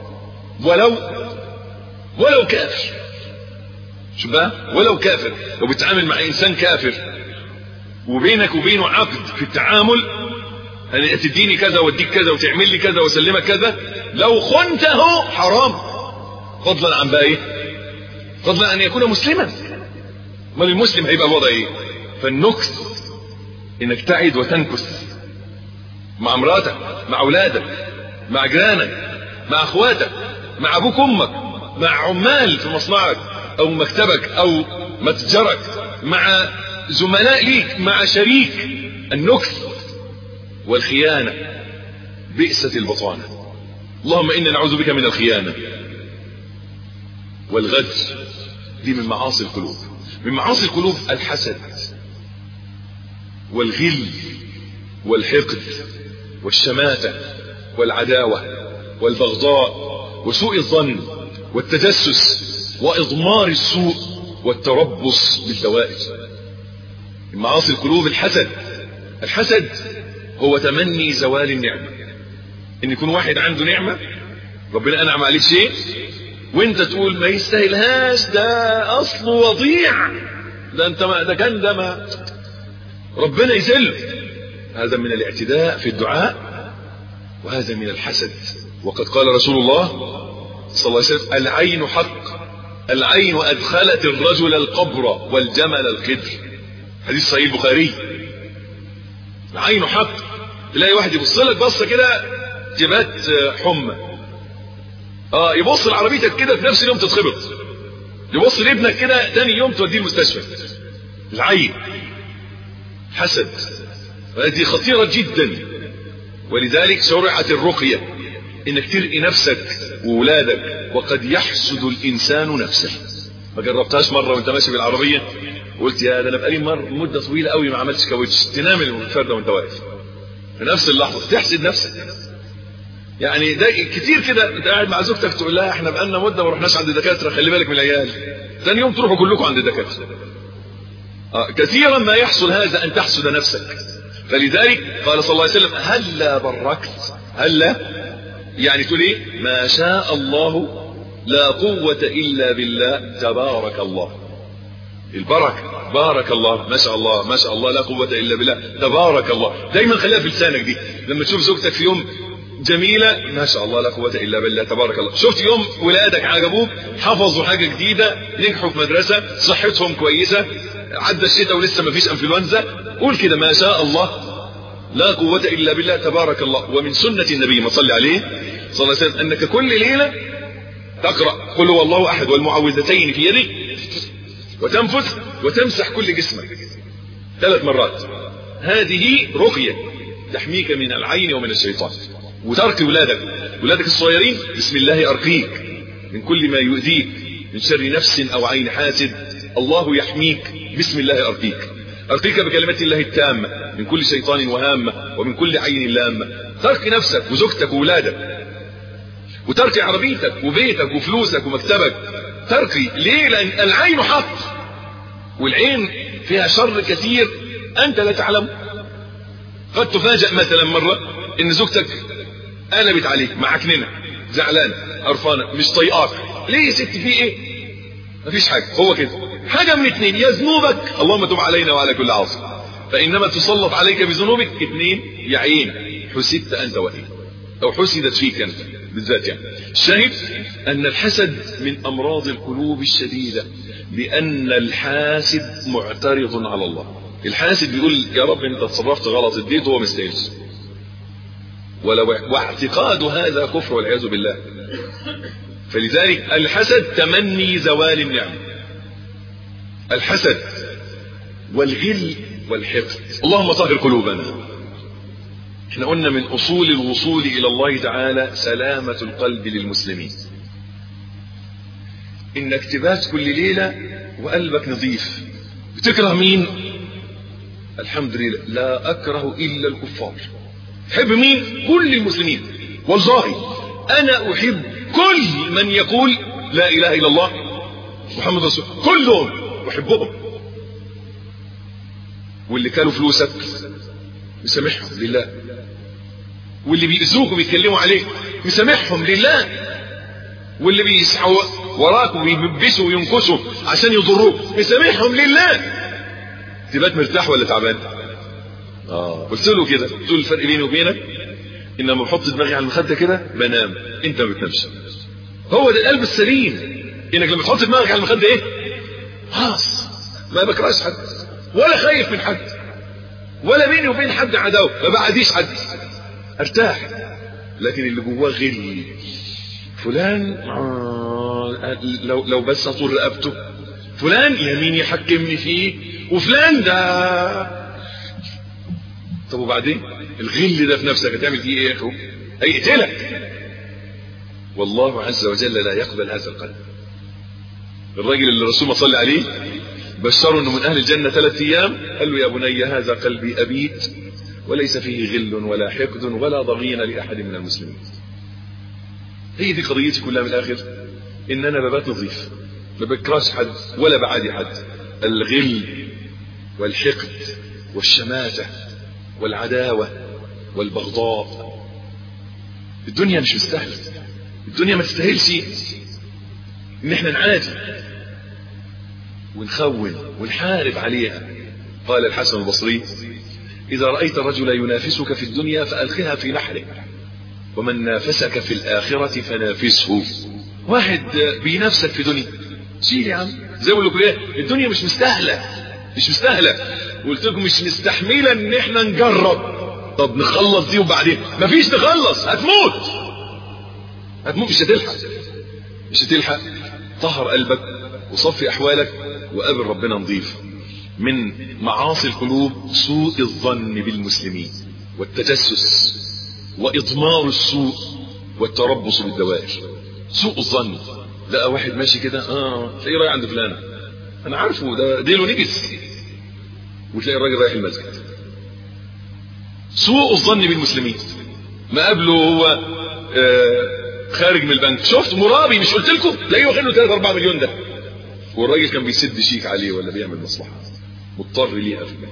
ولو كافر. شو بقى؟ ولو كافر. لو بتتعامل مع انسان كافر وبينك وبينه عقد في التعامل، يعني تديني كذا واديك كذا وتعمل لي كذا واسلمك كذا، لو خنته حرام، فضلا عن بقى ايه؟ فضلا عن يكون مسلما. ما المسلم هيبقى الوضع ايه؟ فالنكث انك تعد وتنكث مع مراتك، مع اولادك، مع جيرانك، مع اخواتك، مع ابوك امك، مع عمال في مصنعك او مكتبك او متجرك، مع زملاء ليك، مع شريك. النكث والخيانة بئست البطانة. اللهم إنا نعوذ بك من الخيانة والغدر. دي من معاصي القلوب. من معاصي القلوب الحسد والغل والحقد والشماتة والعداوة والبغضاء وسوء الظن والتجسس وإضمار السوء والتربص بالدوائر. من معاصي القلوب الحسد. الحسد هو تمني زوال النعمة. ان يكون واحد عنده نعمة، ربنا انعم عليه شيء، وانت تقول ما يستاهلهاش، ده اصله وضيع، ده انت ما ربنا يذله. هذا من الاعتداء في الدعاء، وهذا من الحسد. وقد قال رسول الله صلى الله عليه وسلم: العين حق، العين ادخلت الرجل القبر والجمل القدر. حديث صحيح البخاري. العين حق. تلاقي واحد يبص لك بصه كده جبات حمى، يبص لعربيتك كده في نفس اليوم تتخبط، يبص لابنك كده تاني يوم توديه المستشفى. العين حسد، وهذه خطيرة جدا. ولذلك شرعت الرقية، انك ترقي نفسك وولادك. وقد يحسد الانسان نفسه. ما جربتهاش مرة وانت ماشي بالعربية قلت يا ده انا بقالي مدة طويلة قوي ما عملتش كاوتش، تنام الفردة وانت واقف في نفس اللحظة تحسد نفسك. يعني ده كتير كده، انت قاعد مع زوجتك تقول لها احنا بقالنا مدة ما رحناش عند دكاترة، خلي بالك من العيال، ثاني يوم تروحوا كلكم عند الدكاترة. كثيرا ما يحصل هذا، ان تحسد نفسك. فلذلك قال صلى الله عليه وسلم: هلا بركت. هلا يعني تقول ايه؟ ما شاء الله لا قوة الا بالله تبارك الله. البركة بارك الله، ما شاء الله ما شاء الله لا قوة الا بالله تبارك الله. دايما خليها في لسانك دي. لما تشوف زوجتك في يوم جميلة، ما شاء الله لا قوة الا بالله تبارك الله. شفت يوم ولادك عجبوك، حفظوا حاجة جديدة، نجحوا في مدرسة، صحتهم كويسة، عدى الشتاء ولسه ما فيش انفلونزا، قول كده ما شاء الله لا قوة الا بالله تبارك الله. ومن سنة النبي ما صلى عليه صلى الله عليه وسلم انك كل ليلة تقرأ قل هو الله احد والمعوذتين في يدك، وتنفث وتمسح كل جسمك 3 مرات. هذه رقية تحميك من العين ومن الشيطان. وترقي ولادك الصغيرين: بسم الله ارقيك من كل ما يؤذيك من شر نفس او عين حاسد، الله يحميك، بسم الله ارقيك. ارقيك بكلمات الله التامة من كل شيطان وهامة ومن كل عين لامة. ترقي نفسك وزوجتك وولادك، وترقي عربيتك وبيتك وفلوسك ومكتبك. ترقي ليه؟ لان العين حق، والعين فيها شر كثير انت لا تعلم. قد تفاجأ مثلا مرة ان زوجتك قلبت عليك معكننة، زعلانة، قرفانة، مش طايقاك. ليه يا ستي؟ في ايه؟ مفيش حاجة، هو كده. حاجة من 2: يا ذنوبك، اللهم تب علينا وعلى كل عاصي، فانما تسلط عليك بذنوبك. 2: يا عين حسدت انت وهي، او حسدت فيك انت بالذات. يعني الشاهد ان الحسد من امراض القلوب الشديدة، بأن الحاسد معترض على الله. الحاسد بيقول يا رب انت تصرفت غلط اديته وهو مستاهلش، واعتقاد هذا كفر والعياذ بالله. فلذلك الحسد تمني زوال النعم، الحسد والغل والحقد. اللهم طهر قلوبنا. احنا قلنا من اصول الوصول الى الله تعالى سلامة القلب للمسلمين، انك تبات كل ليلة وقلبك نظيف. بتكره مين؟ الحمد لله لا اكره الا الكفار. تحب مين؟ كل المسلمين. والله انا احب كل من يقول لا اله الا الله محمد رسول الله، كلهم احبهم. واللي كانوا فلوسك مسامحهم لله، واللي بيأذوك وبيتكلموا عليك مسامحهم لله، واللي بيسعوا وراك وبيبسوا وينكسوا عشان يضروك مسامحهم لله. تبات مرتاح ولا تعبان؟ قلت له كده، قلت له الفرق بيني وبينك ان لما بحط دماغي على المخده كده بنام، انت ما بتنامش. هو ده القلب السليم، انك لما تحط دماغك على المخده ايه؟ خلاص ما بكرهش حد ولا خايف من حد ولا بيني وبين حد عداوه، ما بعديش حد، ارتاح. لكن اللي جواه غل، فلان لو بس اطول رقبته، فلان يمين يحكمني فيه، وفلان ده. طب وبعدين الغل ده في نفسك هتعمل فيه ايه يا اخو؟ هيقتلك. والله عز وجل لا يقبل هذا القلب. الراجل اللي الرسول ما صلى عليه بشره انه من اهل الجنه 3 ايام، قال له يا بني هذا قلبي ابيت وليس فيه غل ولا حقد ولا ضغين لاحد من المسلمين. هي دي قضيتي كلها من الاخر، ان انا ببات نظيف، ما بكرهش حد ولا بعادي حد. الغل والحقد والشماتة والعداوة والبغضاء، الدنيا مش مستاهله، الدنيا ما تستاهلش ان احنا نعادي ونخون ونحارب عليها. قال الحسن البصري اذا رأيت الرجل ينافسك في الدنيا فألقها في نحره، ومن نافسك في الآخرة فنافسه. واحد بينافسك في دنيا، شيل يا عم، زي ما بقول لكم ايه، الدنيا مش مستاهله، مش مستاهله. قلت لكم مش مستحمله ان احنا نجرب. طب نخلص دي وبعدين مفيش نخلص، هتموت مش هتلحق، مش هتلحق. طهر قلبك وصفي احوالك وقابل ربنا نظيف. من معاصي القلوب سوء الظن بالمسلمين والتجسس واضمار السوء والتربص بالدوائر. سوء الظن، لقى واحد ماشي كده تلاقيه رايح عند فلان، انا عارفه ده ديله نجس، وتلاقي الراجل رايح المسجد. سوء الظن بالمسلمين. ما قبله هو خارج من البنك، شفت مرابي مش قلت لكم، تلاقيه واخد له 3-4 مليون ده، والراجل كان بيسد شيك عليه ولا بيعمل مصلحه مضطر ليها. في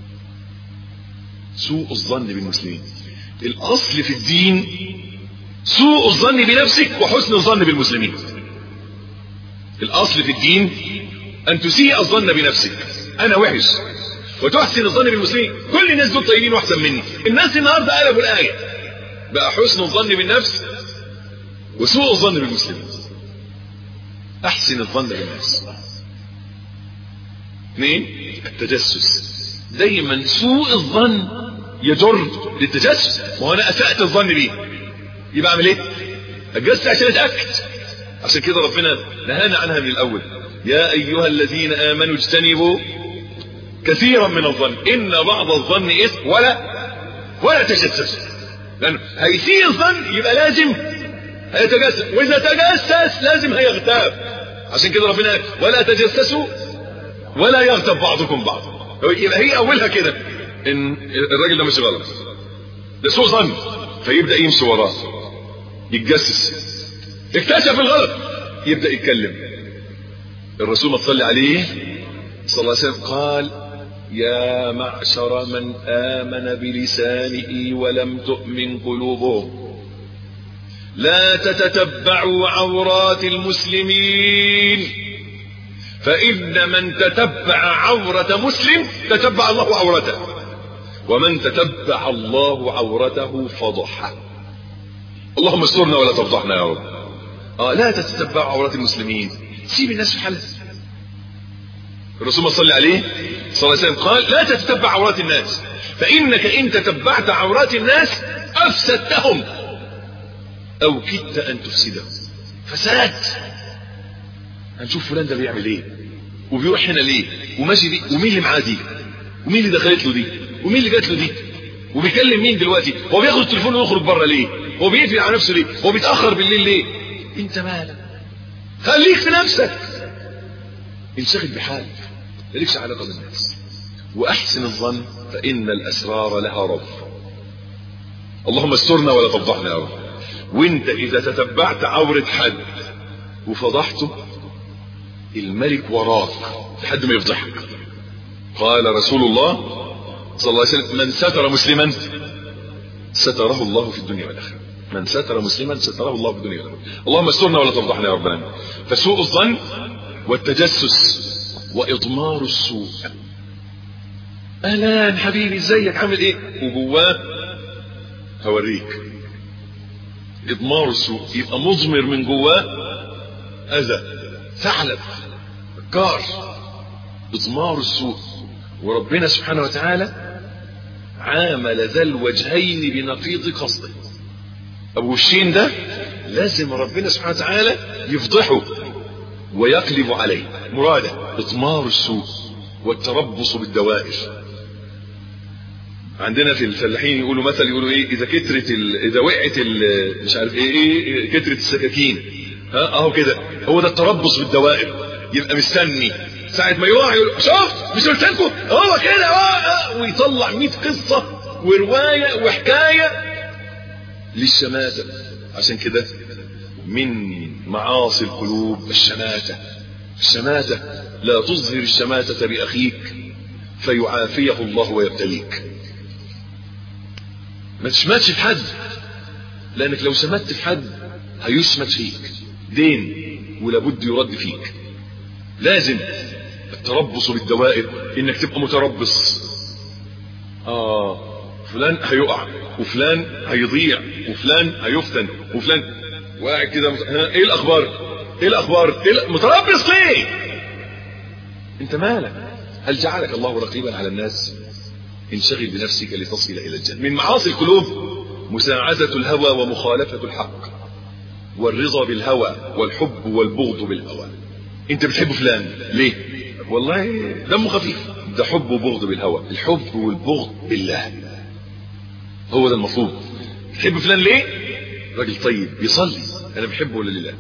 سوء الظن بالمسلمين. الاصل في الدين سوء الظن بنفسك وحسن الظن بالمسلمين. الاصل في الدين ان تسيء الظن بنفسك، انا وحش، وتحسن الظن بالمسلمين. كل الناس دول طيبين واحسن مني. الناس النهارده قلبوا الايه، بقى حسن الظن بالنفس وسوء الظن بالمسلمين. احسن الظن بالناس. 2 التجسس. دايما سوء الظن يجر للتجسس. ما هو انا اسأت الظن بيه، يبقى اعمل ايه؟ اتجسس عشان اتاكد. عشان كده ربنا نهانا عنها من الاول، يا ايها الذين امنوا اجتنبوا كثيرا من الظن ان بعض الظن اثم ولا تجسسوا. لانه هيسيء الظن يبقى لازم هيتجسس، واذا تجسس لازم هيغتاب. عشان كده ربنا قال ولا تجسسوا ولا يغتب بعضكم بعض. يبقى هي اولها كده ان الراجل ده مش غلط، ده سوء ظن، فيبدا يمشي وراه يتجسس. اكتشف الغلط يبدا يتكلم. الرسول ما صلى عليه صلى الله عليه وسلم قال يا معشر من آمن بلسانه ولم تؤمن قلوبهم لا تتتبعوا عورات المسلمين، فإن من تتبع عورة مسلم تتبع الله عورته، ومن تتبع الله عورته فضحه. اللهم استرنا ولا تفضحنا يا رب. لا تتتبع عورات المسلمين، سيب الناس في حالها. الرسول صلى الله عليه وسلم قال لا تتتبع عورات الناس، فإنك إن تتبعت عورات الناس أفسدتهم أو كدت أن تفسدهم. فساد. هنشوف فلان ده بيعمل ايه وبيروح هنا ليه وماشي دي ومين اللي معاه دي ومين اللي دخلت له دي ومين اللي جات له دي وبيكلم مين دلوقتي، هو بياخد التليفون ويخرج بره ليه، هو بيقفل على نفسه ليه، هو بيتأخر بالليل ليه. انت مالك؟ خليك في نفسك، انشغل بحالك، مالكش علاقه بالناس. واحسن الظن فان الاسرار لها رب. اللهم استرنا ولا تفضحنا يا رب. وانت اذا تتبعت عورة حد وفضحته الملك وراك لحد ما يفضحك. قال رسول الله صلى الله عليه وسلم من ستر مسلما ستره الله في الدنيا والاخره. من ستر مسلما ستره الله في الدنيا والاخره. اللهم استرنا ولا تفضحنا يا رب العالمين. فسوء الظن والتجسس واضمار السوء. اهلا حبيبي ازيك عامل ايه وجواه هوريك. اضمار السوء يبقى مضمر من جواه اذى ثعلب كار. اضمار السوء. وربنا سبحانه وتعالى عامل ذا الوجهين بنقيض قصده. ابو وشين ده لازم ربنا سبحانه وتعالى يفضحه ويقلب عليه مراده. اضمار السوء والتربص بالدوائر. عندنا في الفلاحين يقولوا مثل، يقولوا ايه اذا كترت اذا وقعت مش عارف ايه كترت السكاكين اهو كده. هو ده التربص بالدوائر. يبقى مستني ساعة ما يقع يقول شوف مش قلت لكم هو كده ويطلع 100 قصة ورواية وحكاية للشماتة. عشان كده من معاصي القلوب الشماتة. الشماتة لا تظهر الشماتة بأخيك فيعافيه الله ويبتليك. ما تشمتش في حد، لانك لو شمت في حد هيشمت فيك دين ولابد يرد فيك. لازم التربص بالدوائر، انك تبقى متربص. فلان هيقع وفلان هيضيع وفلان هيفتن وفلان وقاعد كده ايه الاخبار ايه الاخبار متربص ليه؟ انت مالك؟ هل جعلك الله رقيبا على الناس؟ انشغل بنفسك لتصل الى الجنة. من معاصي القلوب مساعدة الهوى ومخالفة الحق والرضا بالهوى والحب والبغض بالهوى. انت بتحب فلان ليه؟ والله دمه خفيف. ده حب وبغض بالهوى. الحب والبغض بالله هو ده المطلوب. تحب فلان ليه؟ راجل طيب بيصلي انا بحبه ولا لله.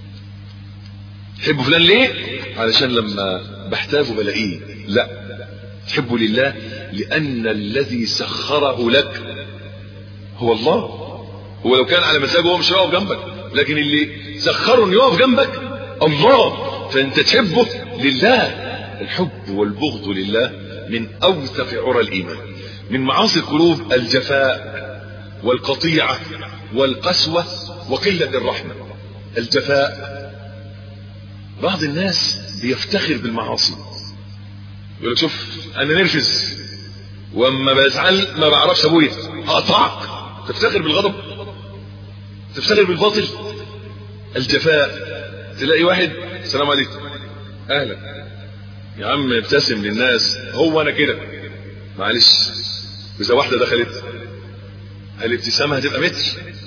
تحب فلان ليه؟ علشان لما بحتاجه بلاقيه. لا، تحبه لله لأن الذي سخره لك هو الله. هو لو كان على مزاجه هو مش هيقف جنبك، لكن اللي سخره انه يقف جنبك الله. فانت تحبه لله. الحب والبغض لله من اوثق عرى الايمان. من معاصي القلوب الجفاء والقطيعة والقسوة وقلة الرحمة. الجفاء، بعض الناس بيفتخر بالمعاصي، يقول لك شوف انا نرفز واما بزعل ما بعرفش ابويا هقطعك. تفتخر بالغضب، تفتخر بالباطل. الجفاء، تلاقي واحد السلام عليكم اهلا يا عم ابتسم للناس، هو انا كده معلش. اذا واحده دخلت الابتسامه هتبقى متر.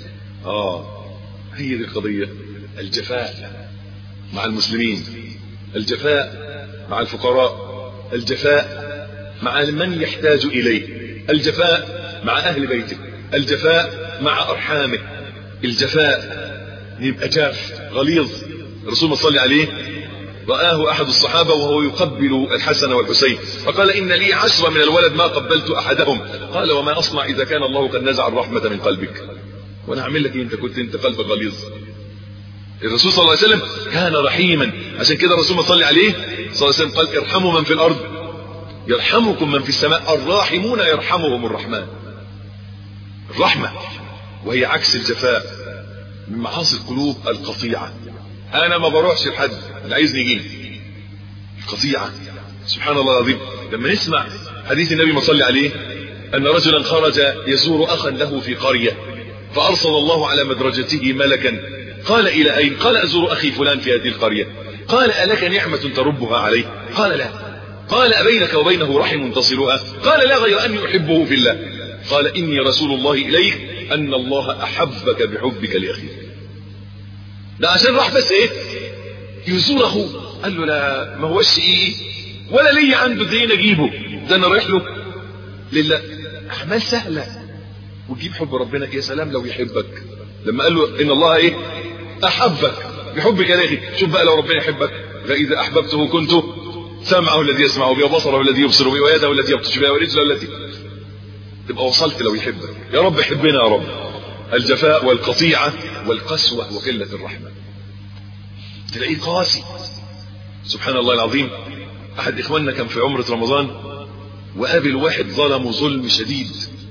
هي دي القضيه. الجفاء مع المسلمين، الجفاء مع الفقراء، الجفاء مع من يحتاج اليه، الجفاء مع اهل بيته، الجفاء مع ارحامه. الجفاء يبقى جاف غليظ. الرسول صلى الله عليه رآه احد الصحابة وهو يقبل الحسن والحسين فقال ان لي 10 من الولد ما قبلت احدهم. قال وما اصنع اذا كان الله قد نزع الرحمة من قلبك؟ وانا اعمل لك انت كنت قلبك غليظ. الرسول صلى الله عليه وسلم كان رحيما. عشان كده الرسول صلى الله عليه وسلم قال ارحموا من في الارض يرحمكم من في السماء، الراحمون يرحمهم الرحمن. الرحمة وهي عكس الجفاء. من معاصي القلوب القطيعة. انا ما بروحش لحد اللي عايزني يجيني. القطيعة سبحان الله العظيم. لما نسمع حديث النبي صلى الله عليه ان رجلا خرج يزور اخا له في قرية فارسل الله على مدرجته ملكا قال الى اين؟ قال ازور اخي فلان في هذه القرية. قال الك نعمة تربها عليه؟ قال لا. قال أبينك وبينه رحم تصلها؟ قال لا، غير أني أحبه في الله. قال إني رسول الله إليك أن الله أحبك بحبك لأخيك. ده عشان راح بس ايه يزور اخوه. قال له لا ما هوش ايه ولا لي عنده دين اجيبه، ده انا رايح له لله. اعمال سهله وتجيب حب ربنا. يا سلام لو يحبك. لما قال له ان الله ايه احبك بحبك لأخيك. شوف بقى لو ربنا يحبك، فاذا احببته كنت سمعه الذي يسمع به وبصره الذي يبصر به ويده التي يبطش بها ورجله التي. تبقى وصلت لو يحبك. يا رب حبنا يا رب. الجفاء والقطيعة والقسوة وقلة الرحمة. تلاقيه قاسي. سبحان الله العظيم. احد اخواننا كان في عمرة رمضان وقابل واحد ظلمه ظلم شديد،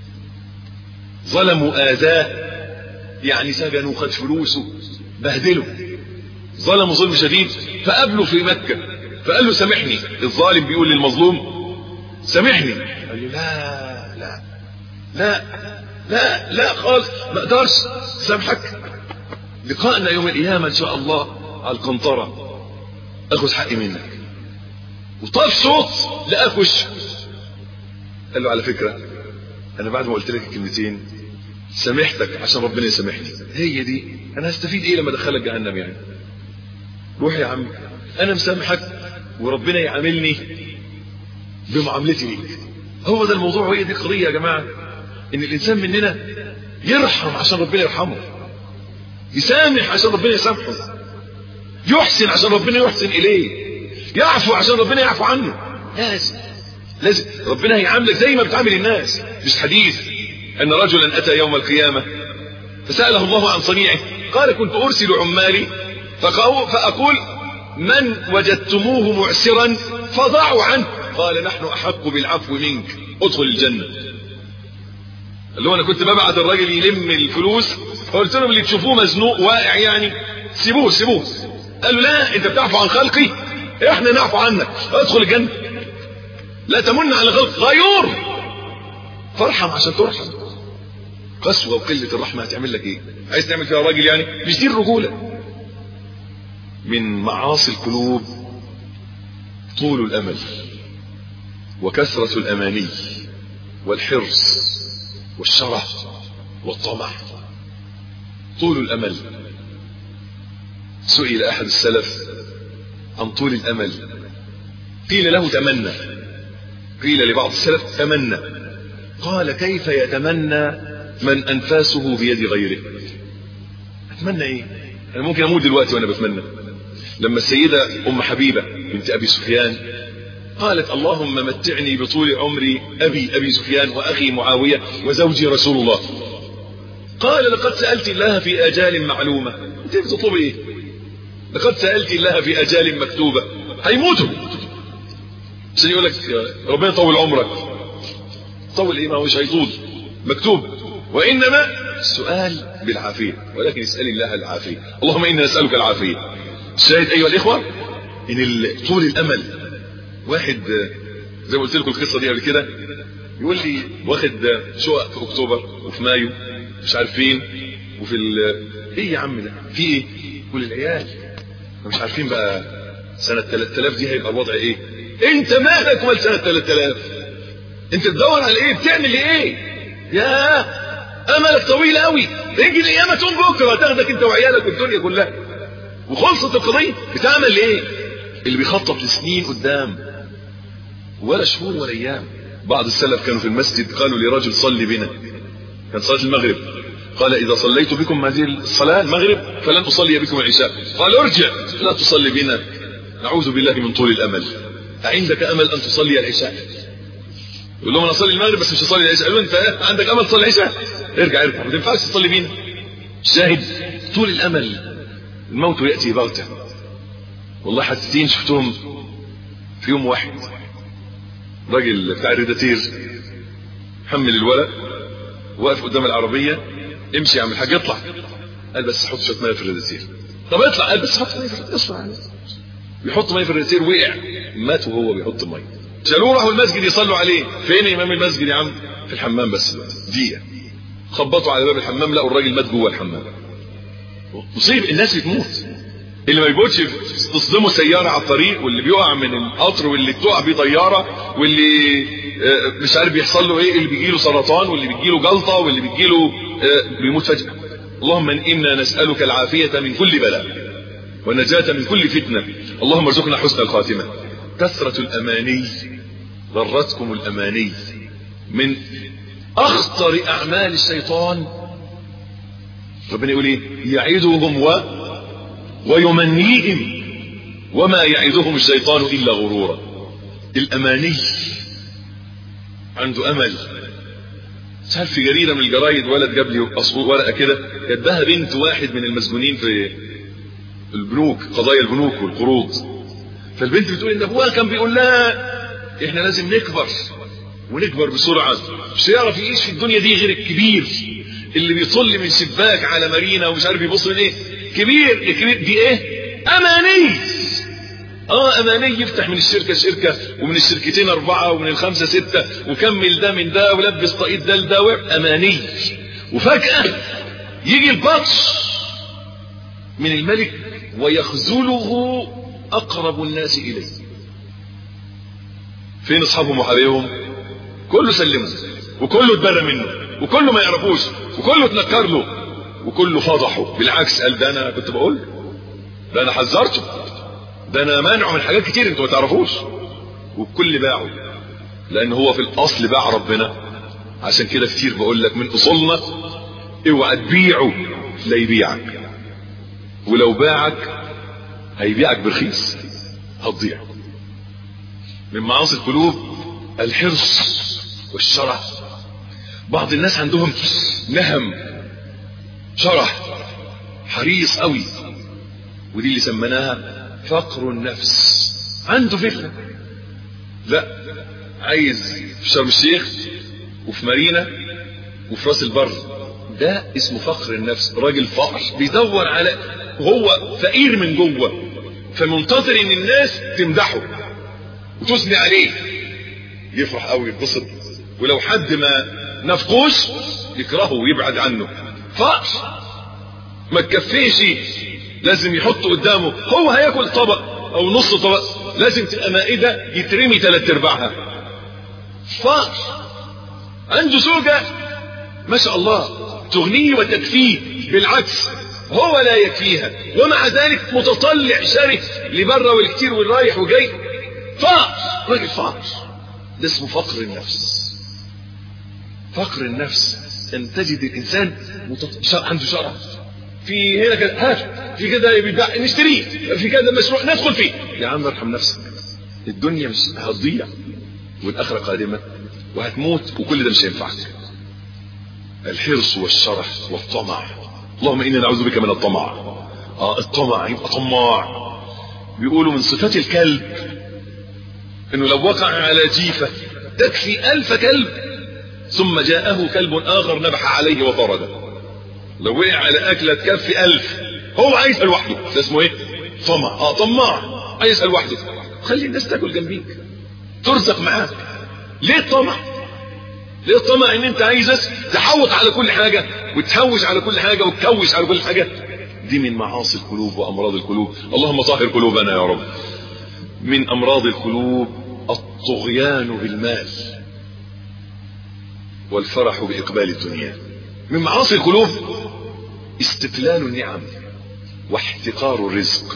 ظلمه آذاه، يعني سجنه وخد فلوسه بهدله، ظلمه ظلم شديد. فقابله في مكة فقال له سامحني. الظالم بيقول للمظلوم سامحني. قال له لا لا لا لا لا خالص ما اقدرش سامحك. لقاءنا يوم القيامة ان شاء الله على القنطرة اخذ حقي منك. وطاف صوت لقاك وشه. قال له على فكرة انا بعد ما قلت لك الكلمتين سامحتك عشان ربنا يسامحني. هي دي انا هستفيد ايه لما ادخلك جهنم يعني؟ روح يا عم انا مسامحك وربنا يعاملني بمعاملتي ليك. هو ده الموضوع وهي دي القضية يا جماعة. ان الانسان مننا يرحم عشان ربنا يرحمه، يسامح عشان ربنا يسامحه، يحسن عشان ربنا يحسن اليه، يعفو عشان ربنا يعفو عنه. لازم ربنا هيعاملك زي ما بتعامل الناس. مش حديث ان رجلا اتى يوم القيامة فسأله الله عن صنيعه قال كنت ارسل عمالي فاقول من وجدتموه معسرا فضعوا عنه قال نحن احق بالعفو منك ادخل الجنة. اللي هو انا كنت ببعت الراجل يلم الفلوس فقلت لهم اللي تشوفوه مزنوق واقع يعني سيبوه. قالوا لا انت بتعفو عن خلقي احنا نعفو عنك ادخل الجنة. لا تمن على خلق غيور فارحم عشان ترحم. قسوة وقلة الرحمة هتعمل لك ايه؟ عايز تعمل فيها راجل يعني؟ مش دي الرجولة. من معاصي القلوب طول الامل وكثرة الاماني والحرص والشرع والطمع. طول الامل. سئل احد السلف عن طول الامل قيل له تمنى. قيل لبعض السلف تمنى. قال كيف يتمنى من انفاسه بيد غيره؟ اتمنى ايه؟ انا ممكن اموت دلوقتي وانا بتمنى. لما السيدة ام حبيبة بنت ابي سفيان قالت اللهم متعني بطول عمري ابي سفيان واخي معاوية وزوجي رسول الله. قال لقد سألت الله في اجال معلومة. انت بتطلب ايه؟ لقد سألت الله في اجال مكتوبة. هيموتوا عشان يقول لك ربنا طول عمرك. طول ايه؟ ما هوش هيطول مكتوب. وانما السؤال بالعافية ولكن اسأل الله العافية. اللهم انا نسألك العافية. الشاهد ايها الاخوة ان طول الامل. واحد زي ما قلت لكم القصة دي قبل كده يقول لي واخد شقق في اكتوبر وفي مايو مش عارفين وفي ايه يا عم ده في ايه؟ يقول العيال مش عارفين بقى سنة 3000 دي هيبقى الوضع ايه. انت مالك ومال سنة 3000؟ انت تدور على ايه؟ بتعمل ايه؟ يا املك طويل قوي. يجي الايام تقوم بكره تاخدك انت وعيالك والدنيا كلها وخلصت القضيه. بتعمل ايه؟ اللي بيخطط لسنين قدام ولا شهور ولا ايام. بعض السلف كانوا في المسجد قالوا لرجل صلي بنا. كان صلاه المغرب. قال اذا صليت بكم هذه الصلاه المغرب فلن اصلي بكم العشاء. قال ارجع لا تصلي بنا نعوذ بالله من طول الامل. عندك امل ان تصلي العشاء؟ يقول لهم انا اصلي المغرب بس مش هصلي العشاء. قالوا انت عندك امل تصلي العشاء؟ ارجع ما تنفعش تصلي بينا. شاهد طول الامل. الموت ياتي بغته. والله حادثتين شفتهم في يوم واحد. راجل بتاع الريداتير حمل الولد واقف قدام العربيه امشي يا عم الحاج اطلع. قال بس حط شويه ميه في الريداتير. طب اطلع. قال بس حط ميه في الريداتير. اطلع بيحط ميه في الريداتير وقع مات وهو بيحط الميه. شالوه راحوا المسجد يصلوا عليه. فين امام المسجد يا عم؟ في الحمام. بس دقيقه خبطوا على باب الحمام لقوا الراجل مات جوه الحمام. مصيبه. الناس بتموت اللي ما يبوتش تصدمه سيارة على الطريق، واللي بيقع من القطر، واللي بتقع بيه طيارة، واللي مش عارف بيحصل له ايه، اللي بيجيله سرطان، واللي بيجيله جلطة، واللي بيجيله بيموت فجأة. اللهم إنا نسألك العافية من كل بلاء والنجاة من كل فتنة، اللهم ارزقنا حسن الخاتمة. كثرة الأماني ضرتكم الأماني من أخطر أعمال الشيطان. ربنا يقول ايه؟ يعدهم ويمنيهم وما يعدهم الشيطان إلا غرورا. الأماني عنده أمل. سهل في جريدة من الجرايد ولد جاب لي ورقة كده كتبها بنت واحد من المسجونين في البنوك، قضايا البنوك والقروض. فالبنت بتقول ان ابوها كان بيقول لها احنا لازم نكبر ونكبر بسرعة، مش هيعرف يعيش في الدنيا دي غير الكبير اللي بيطل من شباك على مارينا ومش عارف يبص من ايه. كبير الكبير دي ايه؟ اماني. اماني. يفتح من الشركة شركة، ومن الشركتين 4، ومن الخمسة 6، وكمل ده من ده، ولبس طاقيت ده لده. اماني. وفجأة يجي البطش من الملك ويخذله اقرب الناس اليه. فين اصحابهم وحبايبهم؟ كله سلمه، وكله اتبرى منه، وكله ما يعرفوش، وكله اتنكر له، وكله فضحه. بالعكس قال ده انا كنت بقول، ده انا حذرته، ده انا مانعه من حاجات كتير انتوا ما تعرفوش. والكل باعه، لان هو في الاصل باع ربنا. عشان كده كتير بقول لك من اصولنا اوعى تبيعه لا يبيعك، ولو باعك هيبيعك برخيص هتضيع. من معاصي القلوب الحرص والشرع. بعض الناس عندهم نهم، شرح، حريص قوي، ودي اللي سمناها فقر النفس. عنده فكرة، لا عايز في شرم الشيخ وفي مارينا وفي راس البر. ده اسمه فقر النفس. راجل فقر بيدور على، هو فقير من جوه، فمنتظر ان الناس تمدحه وتثني عليه، يفرح قوي يتبسط، ولو حد ما نفقوش يكرهه ويبعد عنه. فقر ما تكفيش، لازم يحط قدامه، هو هياكل طبق او نص طبق، لازم تبقى مائدة يترمي 3/4. فقر. عنده زوجة ما شاء الله تغنيه وتكفيه، بالعكس هو لا يكفيها، ومع ذلك متطلع شره لبره والكتير والرايح وجاي. فقر. راجل فقر. ده اسمه فقر النفس. فقر النفس ان تجد الانسان عنده شرع، في هنا كده هات، في كده بيتباع نشتريه، في كده مشروع ندخل فيه. يا عم ارحم نفسك، الدنيا مش هتضيع والاخره قادمه وهتموت، وكل ده مش هينفعك. الحرص والشرح والطمع. اللهم إنا نعوذ بك من الطمع. الطمع يبقى طماع. بيقولوا من صفات الكلب انه لو وقع على جيفة تكفي 1000 كلب ثم جاءه كلب اخر نبح عليه وطرده. لو وقع على اكلة تكفي 1000، هو عايز لوحده. ده اسمه ايه؟ طمع. طماع عايز لوحده. خلي الناس تاكل جنبيك، ترزق معاك. ليه الطمع؟ ليه الطمع؟ ان انت عايز تحوط على كل حاجة وتهوش على كل حاجة وتكوش على كل حاجة. دي من معاصي القلوب وامراض القلوب. اللهم طهر قلوبنا يا رب. من امراض القلوب الطغيان بالمال والفرح باقبال الدنيا. من معاصي القلوب استقلال النعم واحتقار الرزق.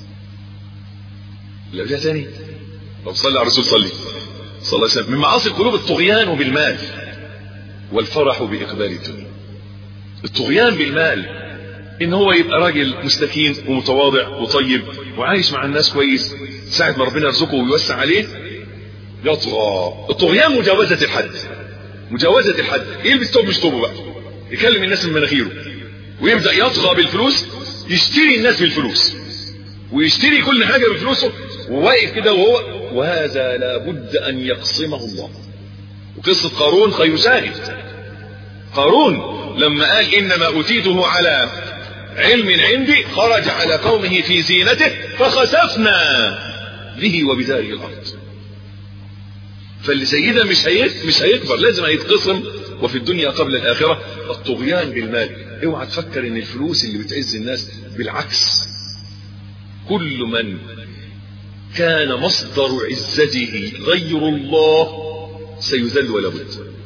لا ده تاني. طب صلي على الرسول، صلي صلى الله عليه وسلم. من معاصي القلوب الطغيان بالمال والفرح باقبال الدنيا. الطغيان بالمال ان هو يبقى راجل مستكين ومتواضع وطيب وعايش مع الناس كويس، ساعة ما ربنا يرزقه ويوسع عليه يطغى. الطغيان مجاوزة الحد. مجاوزة الحد. يلبس توب مش توبه بقى، يكلم الناس من مناخيره، ويبدأ يطغى بالفلوس، يشتري الناس بالفلوس، ويشتري كل حاجة بفلوسه، وواقف كده وهذا لابد ان يقسمه الله. وقصة قارون خير شاهد. قارون لما قال انما اوتيته على علم عندي خرج على قومه في زينته فخسفنا به وبداره الارض. فاللي سيدا مش هيكبر، لازم هيتقسم. وفي الدنيا قبل الاخره الطغيان بالمال. اوعى تفكر ان الفلوس اللي بتعز الناس، بالعكس كل من كان مصدر عزته غير الله سيذل ولا بد.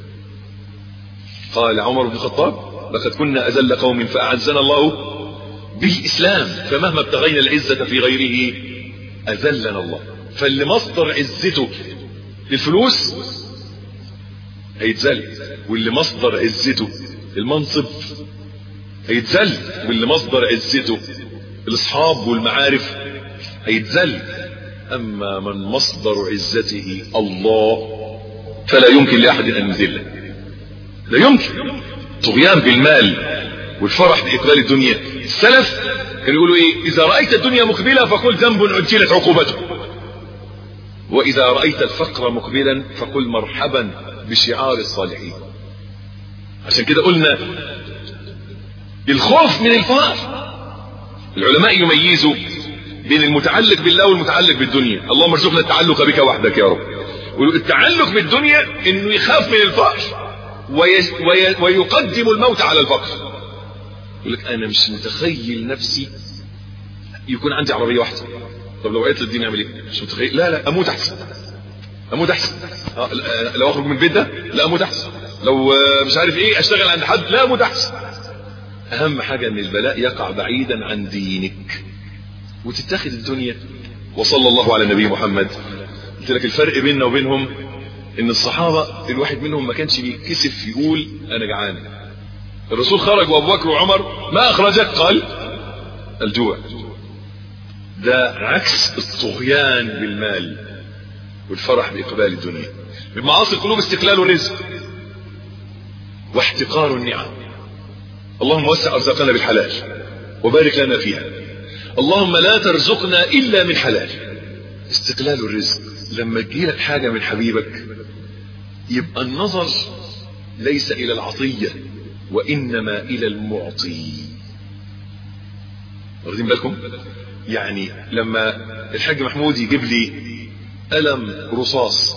قال عمر بن الخطاب: لقد كنا أذل قوم فأعزنا الله بالإسلام، فمهما ابتغينا العزة في غيره أذلنا الله. فاللي مصدر عزته للفلوس هيتذل، واللي مصدر عزته المنصب هيتذل، واللي مصدر عزته الاصحاب والمعارف هيتذل. اما من مصدر عزته الله فلا يمكن لاحد ان يذله، لا يمكن. طغيان بالمال والفرح باقبال الدنيا. السلف كانوا يقولوا ايه؟ اذا رايت الدنيا مقبله فقل ذنب عجلت عقوبته، واذا رايت الفقر مقبلا فقل مرحبا بشعار الصالحين. عشان كده قلنا الخوف من الفقر. العلماء يميزوا بين المتعلق بالله والمتعلق بالدنيا. اللهم ارزقنا التعلق بك وحدك يا رب. التعلق بالدنيا انه يخاف من الفقر ويقدم الموت على الفقر. يقول لك انا مش متخيل نفسي يكون عندي عربيه واحده. طب لو وقعت للدين اعمل ايه؟ مش متخيل. لا اموت احسن، اموت احسن. لو اخرج من البيت ده لا اموت احسن. لو مش عارف ايه اشتغل عند حد لا اموت احسن. اهم حاجه ان البلاء يقع بعيدا عن دينك وتتخذ الدنيا. وصلى الله على النبي محمد. قلت لك الفرق بيننا وبينهم ان الصحابه الواحد منهم ما كانش بيتكسف يقول انا جعان. الرسول خرج وابو بكر وعمر ما اخرجك؟ قال الجوع. ده عكس الطغيان بالمال والفرح باقبال الدنيا. من معاصي القلوب استقلال الرزق واحتقار النعم. اللهم وسع ارزاقنا بالحلال وبارك لنا فيها. اللهم لا ترزقنا الا من حلال. استقلال الرزق. لما تجيلك حاجه من حبيبك يبقى النظر ليس الى العطيه وانما الى المعطي. واخدين بالكم؟ يعني لما الحاج محمود يجيب لي قلم رصاص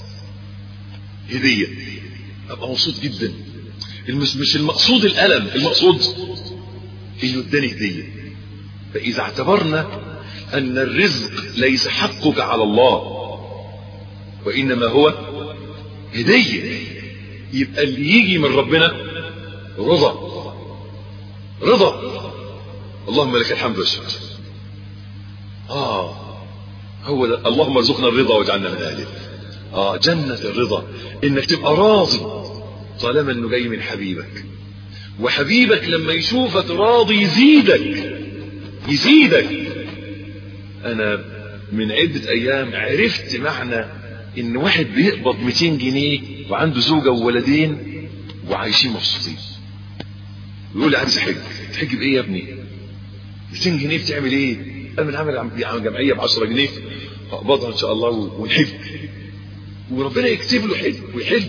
هديه ابقى مبسوط جدا. مش المقصود القلم، المقصود انه اداني هديه. فاذا اعتبرنا ان الرزق ليس حقك على الله وانما هو هديه، يبقى اللي يجي من ربنا رضا. رضا. اللهم لك الحمد والشكر. هو ده. اللهم ارزقنا الرضا واجعلنا من اهله. جنة الرضا انك تبقى راضي طالما انه جاي من حبيبك. وحبيبك لما يشوفك راضي يزيدك. انا من عدة ايام عرفت معنى ان واحد بيقبض 200 جنيه وعنده زوجة وولدين وعايشين مبسوطين. يقول عايز احج. تحج بايه يا ابني؟ 200 جنيه بتعمل ايه؟ انا بنعمل جمعية ب10 جنيه اقبضها ان شاء الله ونحج. وربنا يكتب له حج ويحج.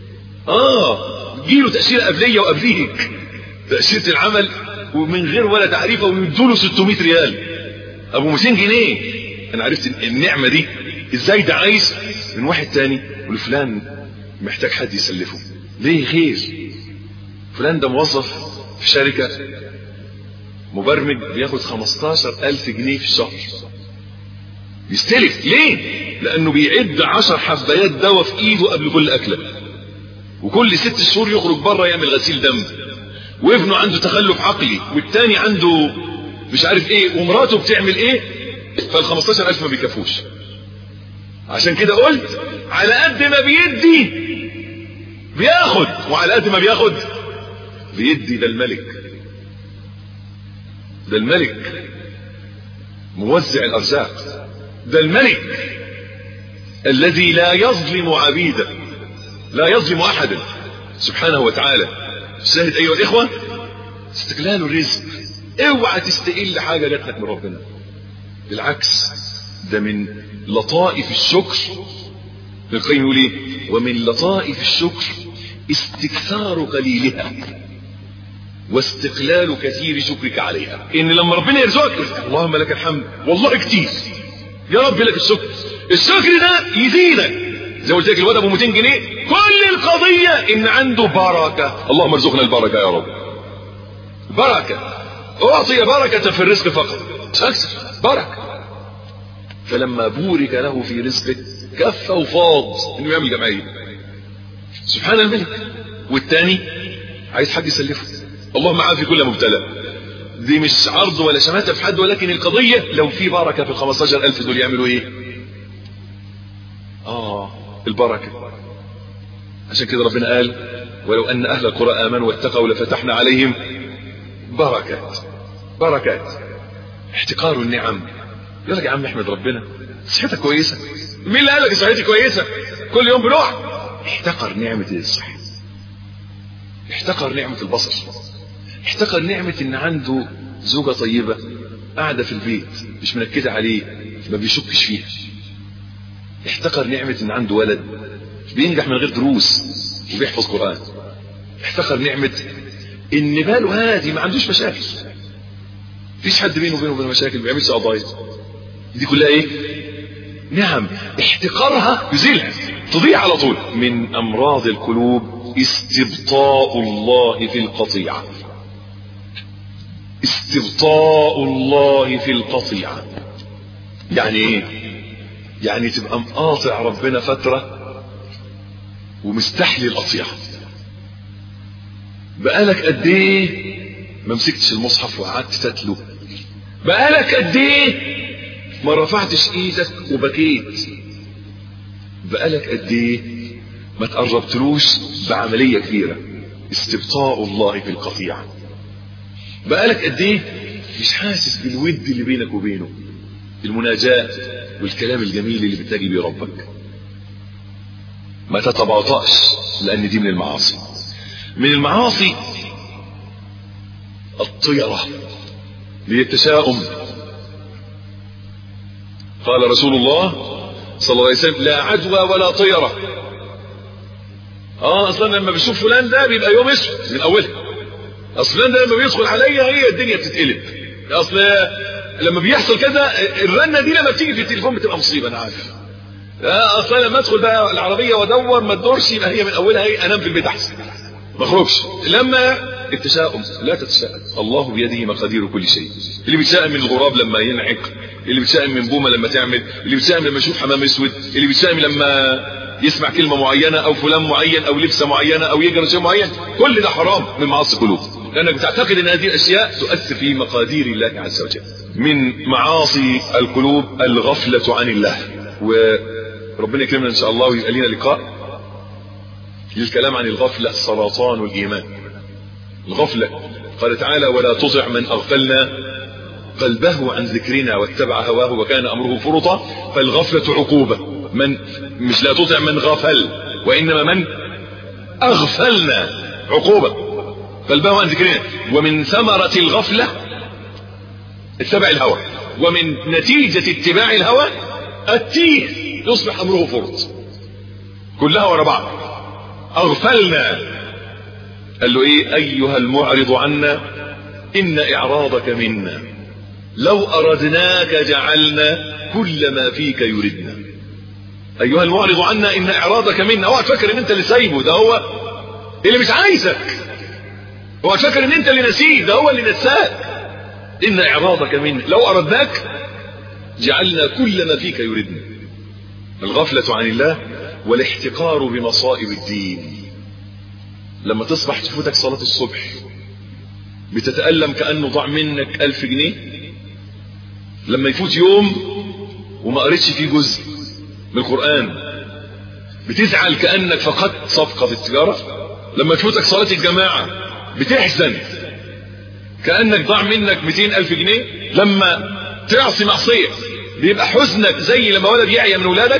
تجيله تأشيرة قبلية وقبليك تأشيرة العمل ومن غير ولا تعريفه ويدوله 600 ريال ابو 200 جنيه. انا عرفت النعمة دي ازاي. ده عايز من واحد تاني والفلان محتاج حد يسلفه. ليه؟ خير. فلان ده موظف في شركة مبرمج بياخد 15,000 جنيه في الشهر بيستلف. ليه؟ لانه بيعد 10 حبايات دواء في ايده قبل كل اكله، وكل 6 شهور يخرج بره يعمل غسيل دم، وابنه عنده تخلف عقلي، والتاني عنده مش عارف ايه، ومراته بتعمل ايه. فال15,000 ما بيكفوش. عشان كده قلت على قد ما بيدي بياخد، وعلى قد ما بياخد بيدي. ده الملك، ده الملك موزع الارزاق. ده الملك الذي لا يظلم عبيده، لا يظلم احدا سبحانه وتعالى. شاهد ايها الاخوه استقلال الرزق. اوعى تستقل حاجه جات لك من ربنا. بالعكس ده من لطائف الشكر. ابن القيم يقول ايه؟ ومن لطائف الشكر استكثار قليلها واستقلال كثير شكرك عليها. ان لما ربنا يرزقك اللهم لك الحمد والله كتير يا رب لك الشكر. الشكر ده يزيدك. زي ما قلت لك الواد ابو 200 جنيه كل القضيه ان عنده بركه. اللهم ارزقنا البركه يا رب. بركه. اعطي بركه في الرزق فقط مش اكثر. بركه. فلما بورك له في رزقه كف وفاض انه يعمل جمعيه. سبحان الملك. والتاني عايز حد يسلفه. اللهم عافي كل مبتلى. دي مش عرض ولا شماتة في حد، ولكن القضية لو في بركة في 15,000 دول يعملوا ايه؟ البركة. عشان كده ربنا قال ولو ان اهل القرى امنوا واتقوا لفتحنا عليهم بركات. احتقار النعم. يقول لك يا عم احمد ربنا صحتك كويسة. مين اللي قال لك صحتي كويسة؟ كل يوم بنوع. احتقر نعمة الصحة، احتقر نعمة البصر، احتقر نعمة ان عنده زوجة طيبة قاعدة في البيت مش منكدة عليه ما بيشكش فيها، احتقر نعمة ان عنده ولد بينجح من غير دروس وبيحفظ قرآن، احتقر نعمة ان باله هادي ما عندوش مشاكل، مفيش حد بينه وبينه مشاكل، ما بيعملش قضايا. دي كلها ايه؟ نعم احتقارها يزيلها تضيع على طول. من امراض القلوب استبطاء الله في القطيعة. استبطاء الله في القطيعة يعني ايه؟ يعني تبقى مقاطع ربنا فترة ومستحلي القطيعة. بقالك قد ايه ما مسكتش المصحف وقعدت تتلو؟ بقالك قد ايه ما رفعتش ايدك وبكيت؟ بقالك قد ايه ما تقربتلوش بعملية كبيرة؟ استبطاء الله في القطيعة. بقالك قد ايه مش حاسس بالود اللي بينك وبينه، المناجاة والكلام الجميل اللي بتلاقي بيه ربك؟ ما تتباطأش، لان دي من المعاصي. من المعاصي الطيرة للتشاؤم. قال رسول الله صلى الله عليه وسلم لا عدوى ولا طيرة. اصلا لما بشوف فلان ده بيبقى يوم اسود من اولها. اصلا ده لما بيدخل عليا هي الدنيا بتتقلب. اصل لما بيحصل كذا الرنة دي لما بتيجي في التليفون بتبقى مصيبة. انا عارف. اصلا لما ادخل بقى العربية وادور ما تدورش يبقى هي من اولها ايه انام في البيت احسن ما اخرجش. لما التشاؤم لا تتشائم، الله بيده مقادير كل شيء. اللي بيتشائم من الغراب لما ينعق، اللي بيتشائم من بومه لما تعمل، اللي بيتشائم لما يشوف حمام اسود، اللي بيتشائم لما يسمع كلمه معينه او فلان معين او لبسه معينه او يجرى شيء معين. كل ده حرام من معاصي القلوب، لانك بتعتقد ان هذه الاشياء تؤثر في مقادير الله عز وجل. من معاصي القلوب الغفله عن الله. وربنا يكرمنا ان شاء الله ويبقى لنا لقاء للكلام عن الغفله سرطان الايمان. الغفلة قال تعالى ولا تطع من أغفلنا قلبه عن ذكرنا واتبع هواه وكان أمره فرطا. فالغفلة عقوبة. من مش لا تطع من غفل، وإنما من أغفلنا عقوبة. قلبه عن ذكرنا. ومن ثمرة الغفلة اتبع الهوى، ومن نتيجة اتباع الهوى التيه يصبح أمره فرط. كلها ورا بعض. أغفلنا. قال له ايه؟ ايها المعرض عنا ان اعراضك منا لو اردناك جعلنا كل ما فيك يردنا. ايها المعرض عنا ان اعراضك منا. اوعى تفكر ان انت اللي سايبه، ده هو اللي مش عايزك. اوعى تفكر ان انت اللي نسيه، ده هو اللي نساك. ان اعراضك منا لو اردناك جعلنا كل ما فيك يردنا. الغفلة عن الله والاحتقار بمصائب الدين. لما تصبح تفوتك صلاة الصبح بتتألم كأنه ضاع منك 1000 جنيه. لما يفوت يوم وما قريتش فيه جزء من القرآن بتزعل كأنك فقدت صفقة في التجارة. لما تفوتك صلاة الجماعة بتحزن كأنك ضاع منك 200,000 جنيه. لما تعصي معصية بيبقى حزنك زي لما ولد يعيا من ولادك.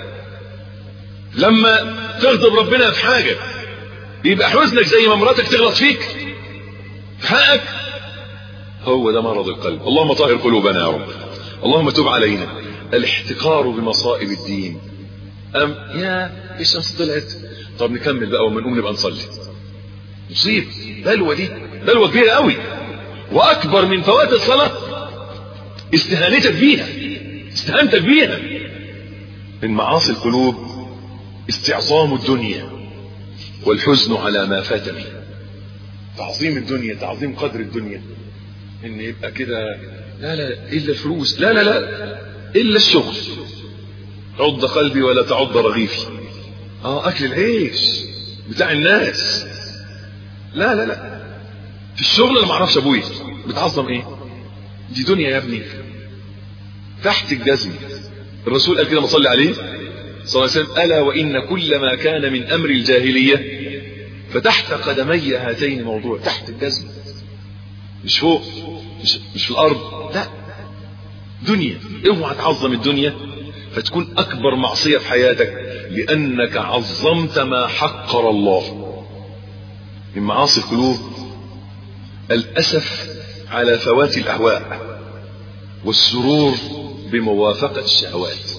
لما تغضب ربنا في حاجة يبقى حزنك زي ما مراتك تغلط فيك في حقك. هو ده مرض القلب. اللهم طهر قلوبنا يا رب. اللهم تب علينا. الاحتقار بمصائب الدين. يا الشمس طلعت، طب نكمل بقى وما نقوم نبقى نصلي. مصيب. بلوى دي بلوى كبيرة قوي، واكبر من فوات الصلاة استهانتك بيها، استهانتك بيها. من معاصي القلوب استعظام الدنيا والحزن على ما فات منه. تعظيم الدنيا، تعظيم قدر الدنيا، ان يبقى كده لا الا الفلوس، لا الا الشغل. عض قلبي ولا تعض رغيفي. اكل العيش بتاع الناس. لا لا لا، في الشغل انا ما اعرفش ابويا بتعظم ايه؟ دي دنيا يا ابني تحت الجزم. الرسول قال كده، ما صلي عليه صلى الله عليه وسلم: الا وان كل ما كان من امر الجاهليه فتحت قدمي هاتين موضوع. تحت الجزم، مش فوق، مش في الارض، لا دنيا. اوعى تعظم الدنيا فتكون اكبر معصيه في حياتك، لانك عظمت ما حقر الله. من معاصي القلوب الاسف على فوات الاهواء والسرور بموافقه الشهوات.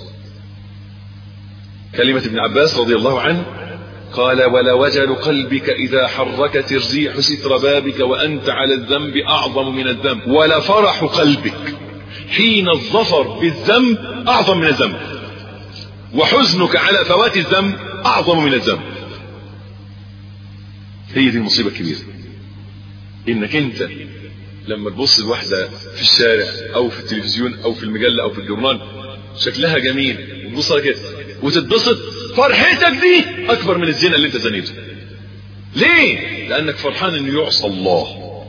كلمه ابن عباس رضي الله عنه قال: ولا وجل قلبك اذا حركت الريح ستر بابك وانت على الذنب اعظم من الذنب، ولا فرح قلبك حين الظفر بالذنب اعظم من الذنب، وحزنك على فوات الذنب اعظم من الذنب. هي دي المصيبه الكبيره، انك انت لما تبص لواحده في الشارع او في التلفزيون او في المجله او في الجورنال شكلها جميل وتبص كده وتتبسط، فرحتك دي اكبر من الزنا اللي انت زنيته. ليه؟ لانك فرحان انه يعصى الله.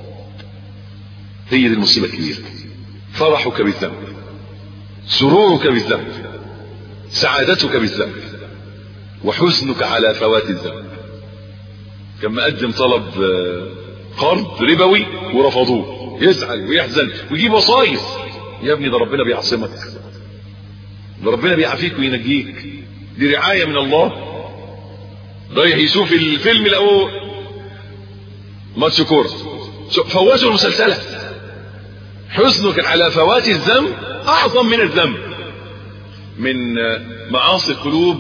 هي دي المصيبه الكبيره. فرحك بالذنب، سرورك بالذنب، سعادتك بالذنب، وحزنك على فوات الذنب. كان مقدم طلب قرض ربوي ورفضوه، يزعل ويحزن ويجيب وصايص. يا ابني ده ربنا بيعصمك، ده ربنا بيعافيك وينجيك، دي رعايه من الله. رايح يشوف الفيلم الاول ماتش كوره، فوتوا المسلسله. حزنك على فوات الذنب اعظم من الذنب. من معاصي القلوب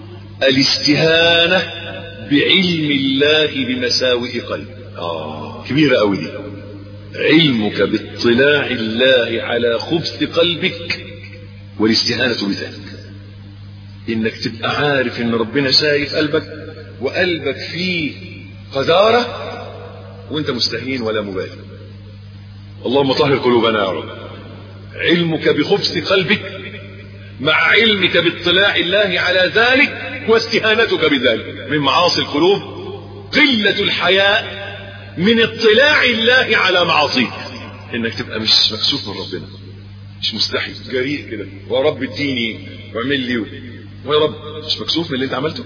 الاستهانه بعلم الله بمساوئ قلب. كبيره قوي دي. علمك باطلاع الله على خبث قلبك والاستهانه بذلك. انك تبقى عارف ان ربنا شايف قلبك وقلبك فيه قذاره وانت مستهين ولا مبالي. اللهم طهر قلوبنا يا رب. علمك بخبث قلبك مع علمك باطلاع الله على ذلك واستهانتك بذلك. من معاصي القلوب قلة الحياء من اطلاع الله على معاصيك. انك تبقى مش مكسوف من ربنا، مش مستحي، جريء كده، ويا رب اديني واعمل لي، ويا رب مش مكسوف من اللي انت عملته.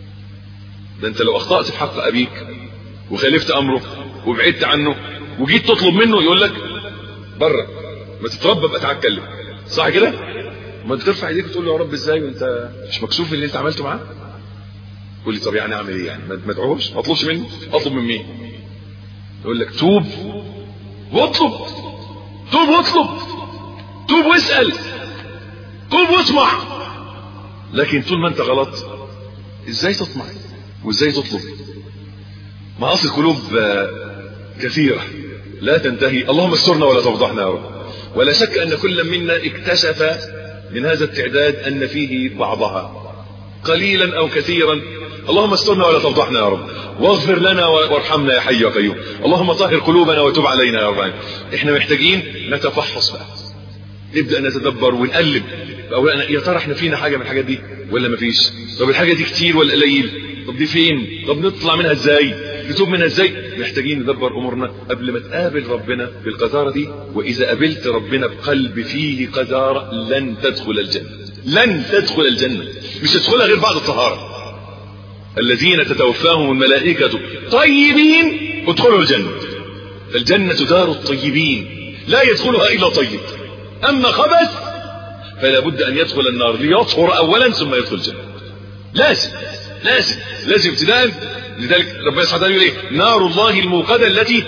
ده انت لو اخطأت في حق ابيك وخالفت امره وبعدت عنه وجيت تطلب منه يقول لك بره، ما تتربى بقى تعال اتكلم، صح كده؟ ما ترفع ايديك وتقول له يا رب ازاي وانت مش مكسوف من اللي انت عملته معاه؟ تقول لي طب يعني اعمل ايه يعني؟ ما ادعوش، ما اطلبش منه، اطلب من مين؟ يقول لك توب واطلب، توب واطلب، توب واسال، توب واسمع. لكن طول ما انت غلط ازاي تطمع وازاي تطلب؟ معاصي القلوب كثيره لا تنتهي. اللهم استرنا ولا تفضحنا يا رب. ولا شك ان كل منا اكتشف من هذا التعداد ان فيه بعضها قليلا او كثيرا. اللهم استرنا ولا تفضحنا يا رب، واغفر لنا وارحمنا يا حي يا قيوم. اللهم طهر قلوبنا وتب علينا يا رب. احنا محتاجين نتفحص بقى، نبدا نتدبر ونقلب اولا، يا ترى احنا فينا حاجه من الحاجات دي ولا مفيش؟ طب الحاجه دي كتير ولا قليل؟ طب دي فين؟ طب نطلع منها ازاي؟ نتوب منها ازاي؟ محتاجين ندبر امورنا قبل ما تقابل ربنا بالقذاره دي. واذا قابلت ربنا بقلب فيه قذاره لن تدخل الجنه، لن تدخل الجنه، مش تدخلها غير بعد الطهاره. الذين تتوفاهم الملائكه طيبين ادخلوا الجنه، فالجنه دار الطيبين لا يدخلها الا طيب. اما خبث فلا بد ان يدخل النار ليطهر اولا ثم يدخل الجنه. لازم لازم لازم ابتداء. لذلك ربنا سبحانه وتعالى يقول ايه؟ نار الله الموقده التي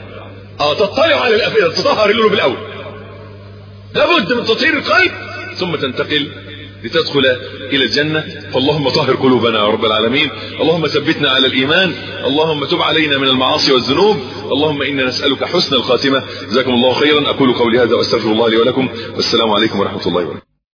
تطلع على الافئده، تطهر القلوب الاول. لابد من تطهير القلب ثم تنتقل لتدخل الى الجنه. فاللهم طهر قلوبنا يا رب العالمين. اللهم ثبتنا على الايمان. اللهم تب علينا من المعاصي والذنوب. اللهم انا نسالك حسن الخاتمه. جزاكم الله خيرا. اقول قولي هذا واستغفر الله لي ولكم، والسلام عليكم ورحمه الله وبركاته.